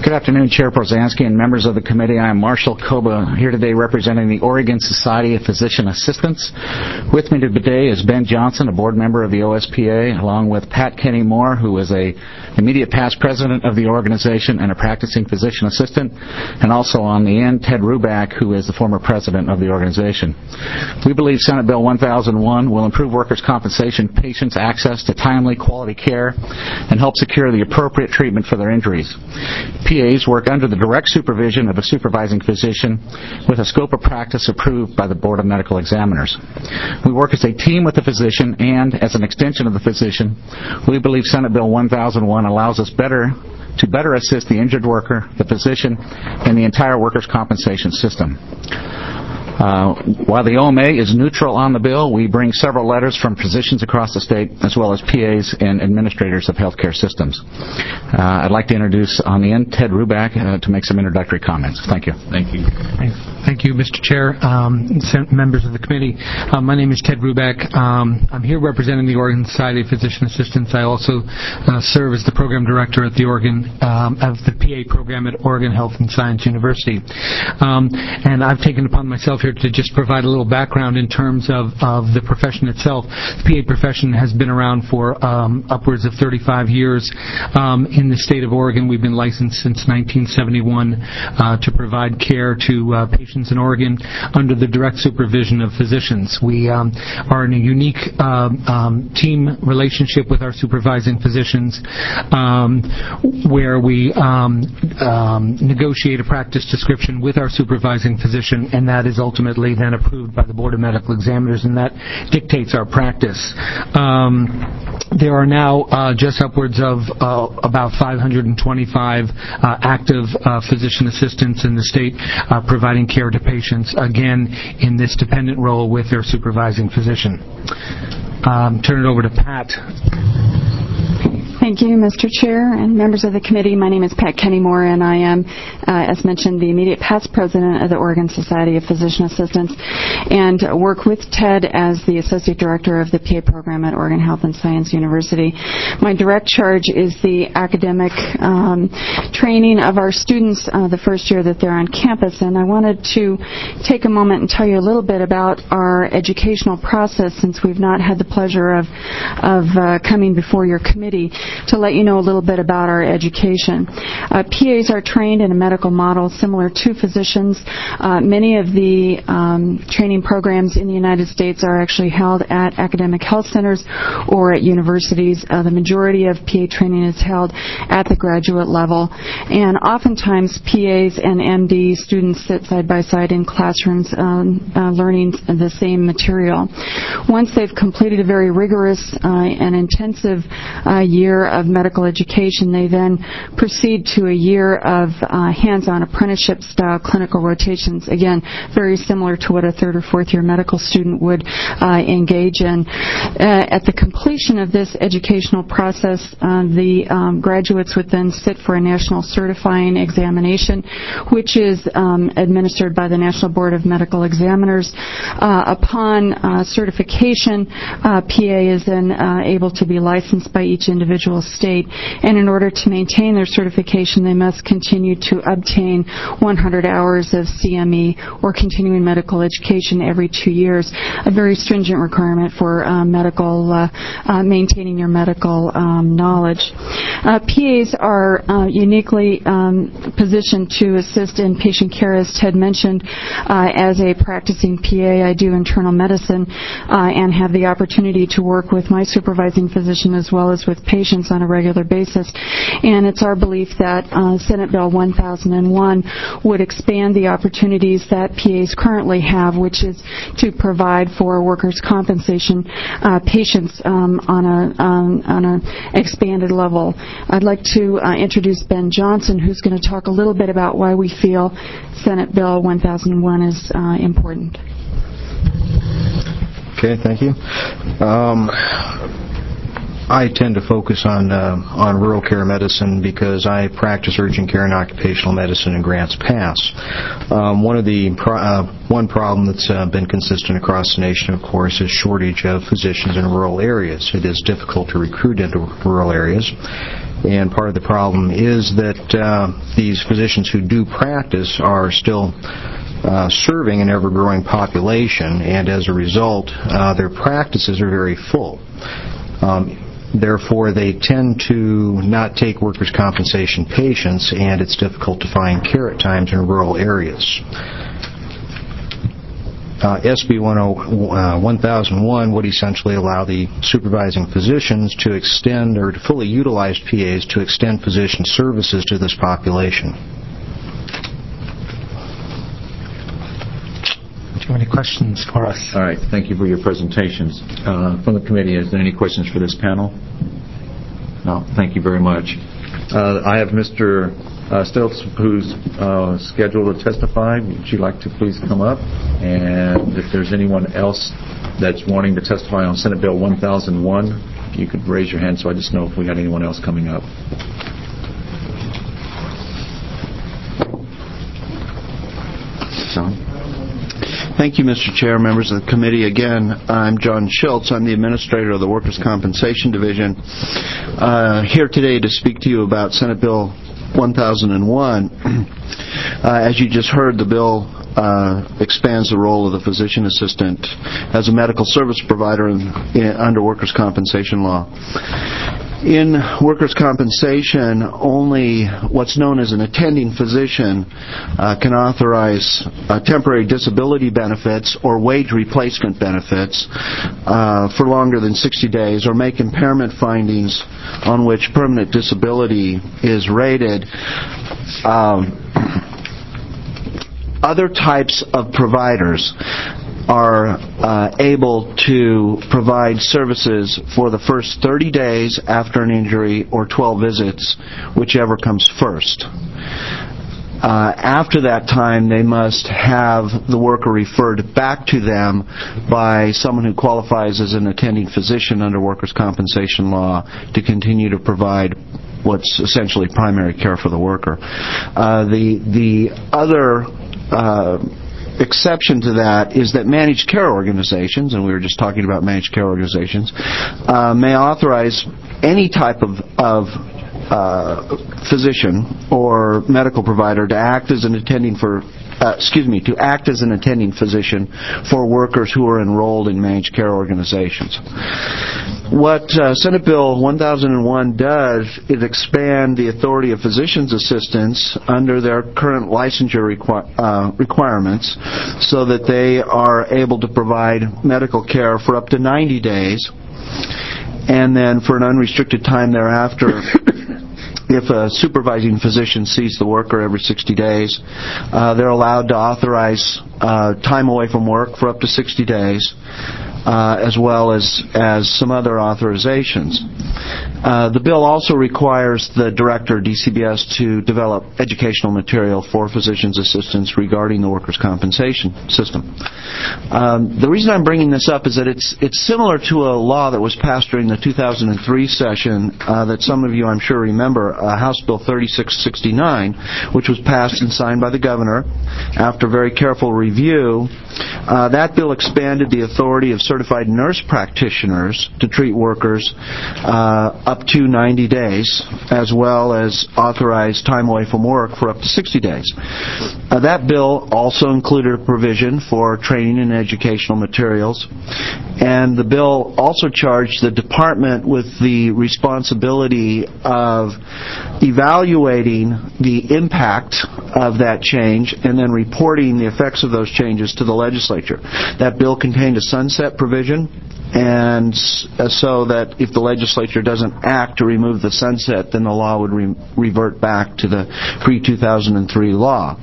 Good afternoon, Chair Porzansky and members of the committee. I am Marshall Koba, here today representing the Oregon Society of Physician Assistants. With me today is Ben Johnson, a board member of the O S P A, along with Pat Kenny Moore, who is a immediate past president of the organization and a practicing physician assistant, and also on the end, Ted Ruback, who is the former president of the organization. We believe Senate Bill one thousand one will improve workers' compensation patients' access to timely, quality care and help secure the appropriate treatment for their injuries. P As work under the direct supervision of a supervising physician with a scope of practice approved by the Board of Medical Examiners. We work as a team with the physician, and as an extension of the physician, we believe Senate Bill one thousand one allows us better to better assist the injured worker, the physician, and the entire workers' compensation system. Uh, while the O M A is neutral on the bill, we bring several letters from physicians across the state, as well as P As and administrators of healthcare systems. Uh, I'd like to introduce on the end Ted Ruback uh, to make some introductory comments. Thank you. Thank you. Thank you, Mister Chair, um, members of the committee. Uh, my name is Ted Ruback. Um, I'm here representing the Oregon Society of Physician Assistants. I also uh, serve as the program director at the Oregon um, of the P A program at Oregon Health and Science University. Um, and I've taken upon myself here to just provide a little background in terms of, of the profession itself. The P A profession has been around for um, upwards of thirty-five years. Um, in the state of Oregon, we've been licensed since nineteen seventy-one uh, to provide care to uh, patients in Oregon under the direct supervision of physicians. We um, are in a unique um, um, team relationship with our supervising physicians um, where we um, um, negotiate a practice description with our supervising physician, and that is ultimately ultimately then approved by the Board of Medical Examiners, and that dictates our practice. Um, there are now uh, just upwards of uh, about five hundred twenty-five uh, active uh, physician assistants in the state uh, providing care to patients, again, in this dependent role with their supervising physician. Um, turn it over to Pat. Thank you, Mister Chair and members of the committee. My name is Pat Kenny Moore, and I am, uh, as mentioned, the immediate past president of the Oregon Society of Physician Assistants, and work with Ted as the associate director of the P A program at Oregon Health and Science University. My direct charge is the academic um, training of our students uh, the first year that they're on campus, and I wanted to take a moment and tell you a little bit about our educational process, since we've not had the pleasure of, of uh, coming before your committee, to let you know a little bit about our education. Uh, P As are trained in a medical model similar to physicians. Uh, many of the um, training programs in the United States are actually held at academic health centers or at universities. Uh, the majority of P A training is held at the graduate level, and oftentimes P As and M D students sit side by side in classrooms um, uh, learning the same material. Once they've completed a very rigorous uh, and intensive uh, year of medical education, they then proceed to a year of uh, hands-on apprenticeship-style clinical rotations, again, very similar to what a third or fourth-year medical student would uh, engage in. Uh, at the completion of this educational process, uh, the um, graduates would then sit for a national certifying examination, which is um, administered by the National Board of Medical Examiners. Uh, upon uh, certification, uh, P A is then uh, able to be licensed by each individual state, and in order to maintain their certification, they must continue to obtain one hundred hours of C M E, or continuing medical education, every two years, a very stringent requirement for uh, medical, uh, uh, maintaining your medical um, knowledge. Uh, P As are uh, uniquely um, positioned to assist in patient care, as Ted mentioned. Uh, as a practicing P A, I do internal medicine uh, and have the opportunity to work with my supervising physician as well as with patients on a regular basis. And it's our belief that uh, Senate Bill one thousand one would expand the opportunities that P As currently have, which is to provide for workers' compensation uh, patients um, on a um, on an expanded level. I'd like to uh, introduce Ben Johnson, who's going to talk a little bit about why we feel Senate Bill one thousand one is uh, important. Okay, thank you. Um, I tend to focus on uh, on rural care medicine because I practice urgent care and occupational medicine in Grants Pass. Um, one of the pro- uh, one problem that's uh, been consistent across the nation, of course, is shortage of physicians in rural areas. It is difficult to recruit into rural areas. And part of the problem is that uh, these physicians who do practice are still uh, serving an ever-growing population, and as a result, uh, their practices are very full. Um, therefore, they tend to not take workers' compensation patients, and it's difficult to find care at times in rural areas. Uh, S B one thousand one would essentially allow the supervising physicians to extend or to fully utilize P As to extend physician services to this population. Do you have any questions for us? All right. Thank you for your presentations. Uh, from the committee, is there any questions for this panel? No. Thank you very much. Uh, I have Mister Uh, Stilts, who's uh, scheduled to testify. Would you like to please come up? And if there's anyone else that's wanting to testify on Senate Bill one thousand one, if you could raise your hand so I just know if we got anyone else coming up. John? Thank you, Mister Chair, members of the committee. Again, I'm John Schultz. I'm the administrator of the Workers' Compensation Division. Uh, here today to speak to you about Senate Bill one thousand one. Uh, as you just heard, the bill uh, expands the role of the physician assistant as a medical service provider in, in, under workers' compensation law. In workers' compensation, only what's known as an attending physician uh, can authorize uh, temporary disability benefits or wage replacement benefits uh, for longer than sixty days, or make impairment findings on which permanent disability is rated. Um, other types of providers are uh, able to provide services for the first thirty days after an injury or twelve visits, whichever comes first. Uh, after that time, they must have the worker referred back to them by someone who qualifies as an attending physician under workers' compensation law to continue to provide what's essentially primary care for the worker. Uh, the the other uh, exception to that is that managed care organizations, and we were just talking about managed care organizations, uh, may authorize any type of, of uh, physician or medical provider to act as an attending for Uh, excuse me, to act as an attending physician for workers who are enrolled in managed care organizations. What uh, Senate Bill one thousand one does is expand the authority of physician's assistants under their current licensure requ- uh, requirements so that they are able to provide medical care for up to ninety days, and then for an unrestricted time thereafter. If a supervising physician sees the worker every sixty days, uh, they're allowed to authorize uh, time away from work for up to sixty days, uh, as well as, as some other authorizations. Uh, the bill also requires the director, D C B S, to develop educational material for physicians' assistants regarding the workers' compensation system. Um, the reason I'm bringing this up is that it's it's similar to a law that was passed during the two thousand three session uh, that some of you, I'm sure, remember, uh, House Bill thirty-six sixty-nine, which was passed and signed by the governor after very careful review. Uh, that bill expanded the authority of certified nurse practitioners to treat workers uh, up to ninety days, as well as authorize time away from work for up to sixty days. Uh, that bill also included a provision for training and educational materials, and the bill also charged the department with the responsibility of evaluating the impact of that change and then reporting the effects of those changes to the legislature. That bill contained a sunset provision, and so that if the legislature doesn't act to remove the sunset, then the law would re- revert back to the pre two thousand three law.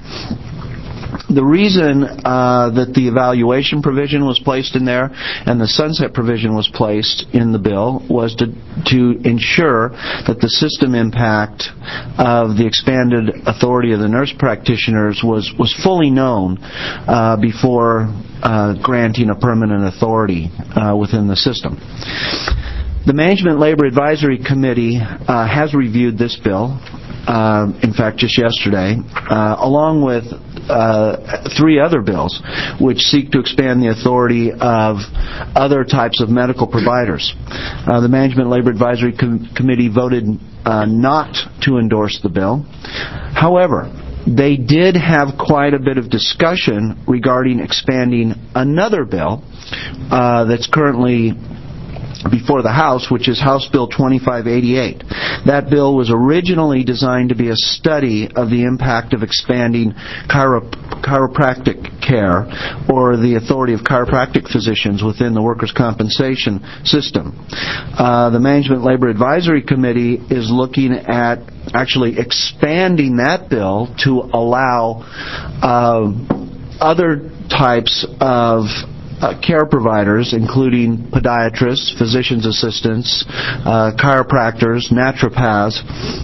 The reason uh, that the evaluation provision was placed in there and the sunset provision was placed in the bill was to, to ensure that the system impact of the expanded authority of the nurse practitioners was, was fully known uh, before uh, granting a permanent authority uh, within the system. The Management Labor Advisory Committee uh, has reviewed this bill, uh, in fact, just yesterday, uh, along with uh, three other bills which seek to expand the authority of other types of medical providers. Uh, the Management Labor Advisory Com- Committee voted uh, not to endorse the bill. However, they did have quite a bit of discussion regarding expanding another bill uh, that's currently before the House, which is House Bill twenty-five eighty-eight. That bill was originally designed to be a study of the impact of expanding chiro- chiropractic care or the authority of chiropractic physicians within the workers' compensation system. Uh, the Management Labor Advisory Committee is looking at actually expanding that bill to allow uh, other types of Uh, care providers, including podiatrists, physician's assistants, uh, chiropractors, naturopaths,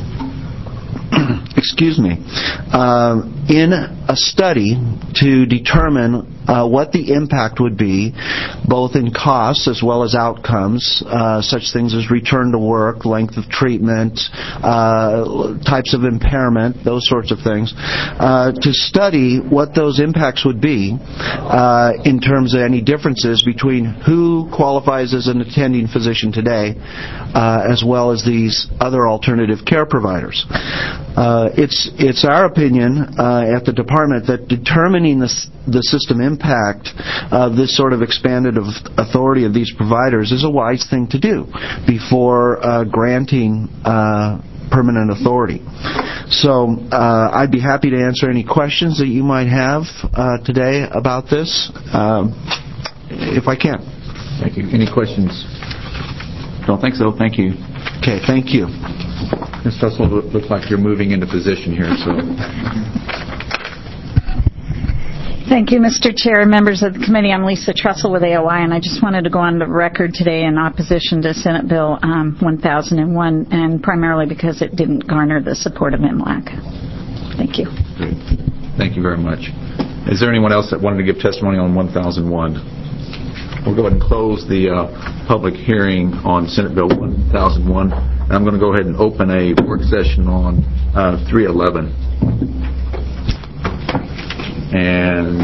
excuse me, uh, in a study to determine uh, what the impact would be, both in costs as well as outcomes, uh, such things as return to work, length of treatment, uh, types of impairment, those sorts of things, uh, to study what those impacts would be uh, in terms of any differences between who qualifies as an attending physician today uh, as well as these other alternative care providers. Uh, it's it's our opinion uh, at the department that determining the, the system impact of this sort of expanded of authority of these providers is a wise thing to do before uh, granting uh, permanent authority. So uh, I'd be happy to answer any questions that you might have uh, today about this, uh, if I can. Thank you. Any questions? Don't think so. Thank you. Okay, thank you. Miz Trussell, it looks like you're moving into position here, so. Thank you, Mister Chair and members of the committee. I'm Lisa Trussell with A O I, and I just wanted to go on the record today in opposition to Senate Bill um, one thousand one, and primarily because it didn't garner the support of M L A C. Thank you. Great. Thank you very much. Is there anyone else that wanted to give testimony on one thousand one? We'll go ahead and close the uh, public hearing on Senate Bill one thousand one. And I'm going to go ahead and open a work session on uh, three eleven. And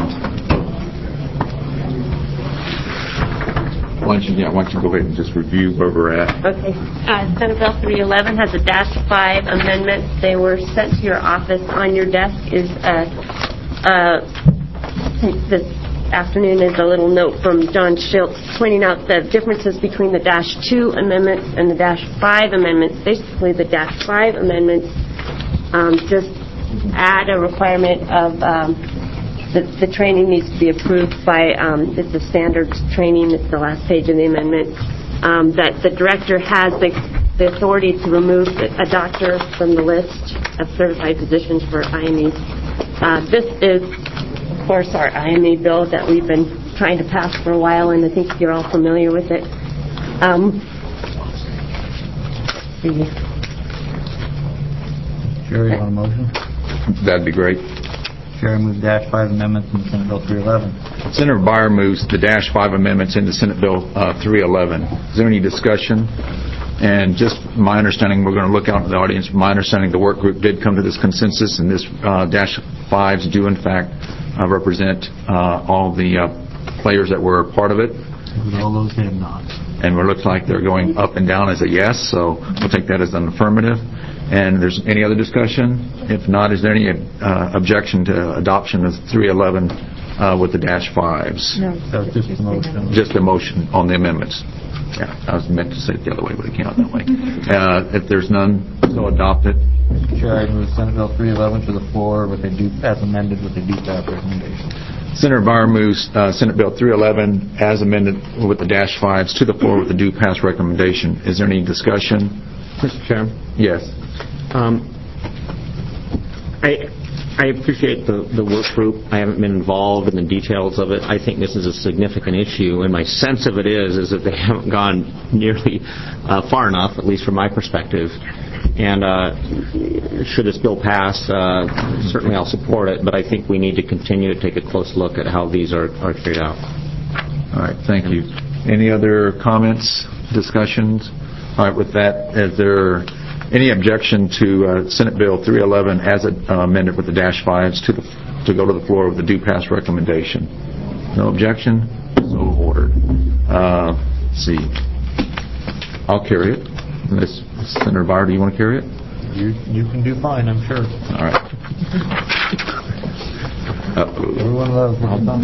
why don't you, yeah, why don't you go ahead and just review where we're at. Okay. Uh, Senate Bill three eleven has a dash five amendment. They were sent to your office. On your desk is a, uh, this afternoon is a little note from John Schiltz pointing out the differences between the dash two amendments and the dash five amendments. Basically, the dash five amendments um, just add a requirement of um, the, the training needs to be approved by, um, it's a standards training, it's the last page of the amendment, um, that the director has the, the authority to remove a doctor from the list of certified physicians for I M Es. Uh, this is, of course, our I M E bill that we've been trying to pass for a while, and I think you're all familiar with it. Um, Chair, you want a motion? That'd be great. Chair, I move dash five amendments in Senate Bill three eleven. Senator Byer moves the dash five amendments into Senate Bill uh, three eleven. Is there any discussion? And just my understanding, we're going to look out in the audience. My understanding, the work group did come to this consensus, and this uh, dash fives do in fact uh, represent uh, all the uh, players that were part of it. All those have not. And it looks like they're going up and down as a yes, so we'll take that as an affirmative. And there's any other discussion? If not, is there any uh, objection to adoption of three eleven uh, with the dash fives? No. That was just a motion. Just a motion on the amendments. Yeah, I was meant to say it the other way, but it came out that way. Uh, if there's none, so adopt it. Chair, I move Senate Bill three eleven to the floor with a due, as amended with a due pass recommendation. Senator Byer moves uh, Senate Bill three eleven as amended with the dash fives to the floor with a due pass recommendation. Is there any discussion? Mister Chair? Yes. Um, I I appreciate the, the work group. I haven't been involved in the details of it. I think this is a significant issue, and my sense of it is is that they haven't gone nearly uh, far enough, at least from my perspective. And uh, should this bill pass, uh, certainly I'll support it, but I think we need to continue to take a close look at how these are, are carried out. All right, thank you. Any other comments, discussions? All right, with that, is there any objection to uh, Senate Bill three eleven as uh, amended with the dash fives to the to go to the floor with the do pass recommendation? No objection? So ordered. Uh, let's see. I'll carry it. Unless, Senator Byer, do you want to carry it? You you can do fine, I'm sure. All right. Uh-oh. Everyone loves what I'm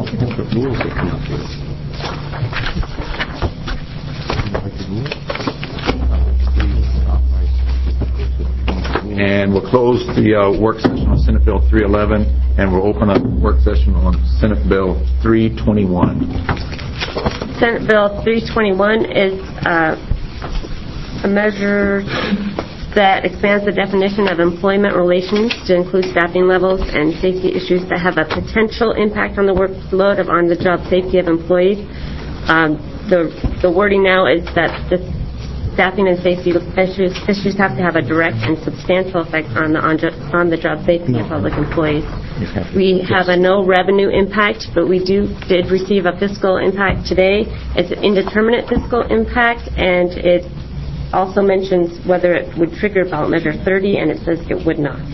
And we'll close the uh, work session on Senate Bill three eleven, and we'll open up work session on Senate Bill three twenty-one. Senate Bill three twenty-one is uh, a measure that expands the definition of employment relations to include staffing levels and safety issues that have a potential impact on the workload of on-the-job safety of employees. Um, the, the wording now is that the staffing and safety issues, issues have to have a direct and substantial effect on the on-the-job safety of public employees. We have a no revenue impact, but we do did receive a fiscal impact today. It's an indeterminate fiscal impact, and it also mentions whether it would trigger ballot measure thirty, and it says it would not.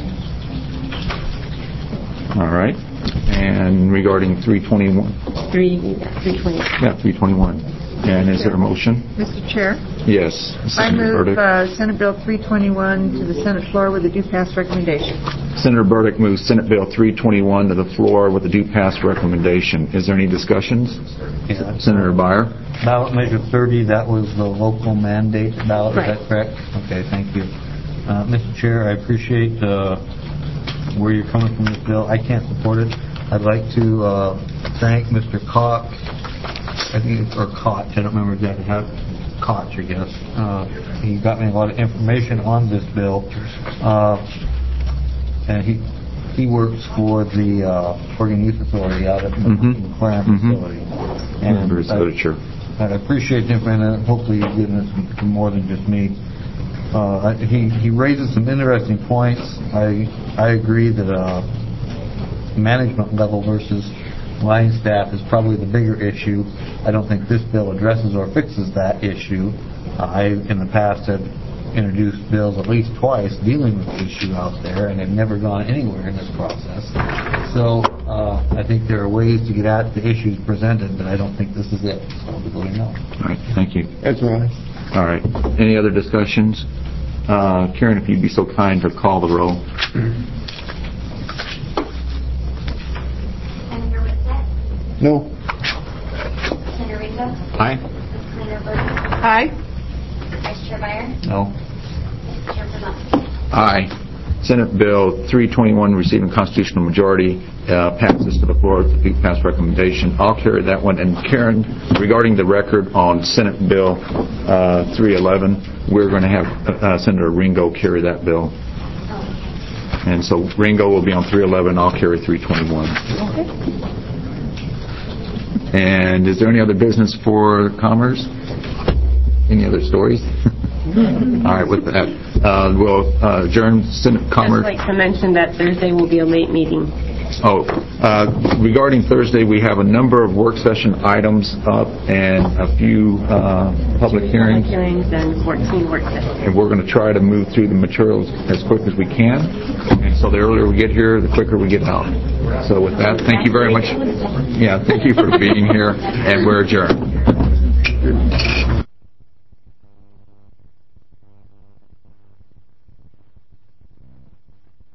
All right. And regarding three twenty-one? Three, yeah, three twenty-one. Yeah, three twenty-one. And is there a motion? Mister Chair? Yes. I move uh, Senate Bill three twenty-one to the Senate floor with a do pass recommendation. Senator Burdick moves Senate Bill three twenty-one to the floor with a do pass recommendation. Is there any discussions? Yeah. Senator Byer? Ballot measure thirty, that was the local mandate ballot, right. Is that correct? Okay, thank you. Uh, Mister Chair, I appreciate uh, where you're coming from this bill. I can't support it. I'd like to uh, thank Mister Koch, I think it's, or Koch, I don't remember exactly how, Koch, I guess. Uh, he got me a lot of information on this bill. Uh, and he he works for the uh, Oregon Youth Authority out at mm-hmm. the McLaren mm-hmm. facility. And I, I appreciate the information, and hopefully he's giving it to more than just me. Uh, he, he raises some interesting points. I I agree that uh, management level versus line staff is probably the bigger issue. I don't think this bill addresses or fixes that issue. Uh, I, in the past, have introduced bills at least twice dealing with the issue out there, and they've never gone anywhere in this process. So uh, I think there are ways to get at the issues presented, but I don't think this is it. So I'll be voting no. All right, thank you. That's right. All right. Any other discussions? Uh, Karen, if you'd be so kind to call the roll. Senator Whitsett? No. Senator Rizzo? Aye. Senator Burdick? Aye. Vice Chair Byer? No. Chair Presensky? Aye. Senate Bill three twenty-one receiving constitutional majority uh, passes to the floor with the do pass recommendation. I'll carry that one. And Karen, regarding the record on Senate Bill uh, three eleven, we're going to have uh, Senator Ringo carry that bill. And so Ringo will be on three eleven. I'll carry three twenty-one. Okay. And is there any other business for Commerce? Any other stories? All right, with that, uh, we'll uh, adjourn Senate Commerce. I'd like to mention that Thursday will be a late meeting. Oh, uh, regarding Thursday, we have a number of work session items up and a few uh, public hearings. Public hearings and fourteen work sessions. And we're going to try to move through the materials as quick as we can. And so the earlier we get here, the quicker we get out. So with that, thank you very much. Yeah, thank you for being here, and we're adjourned.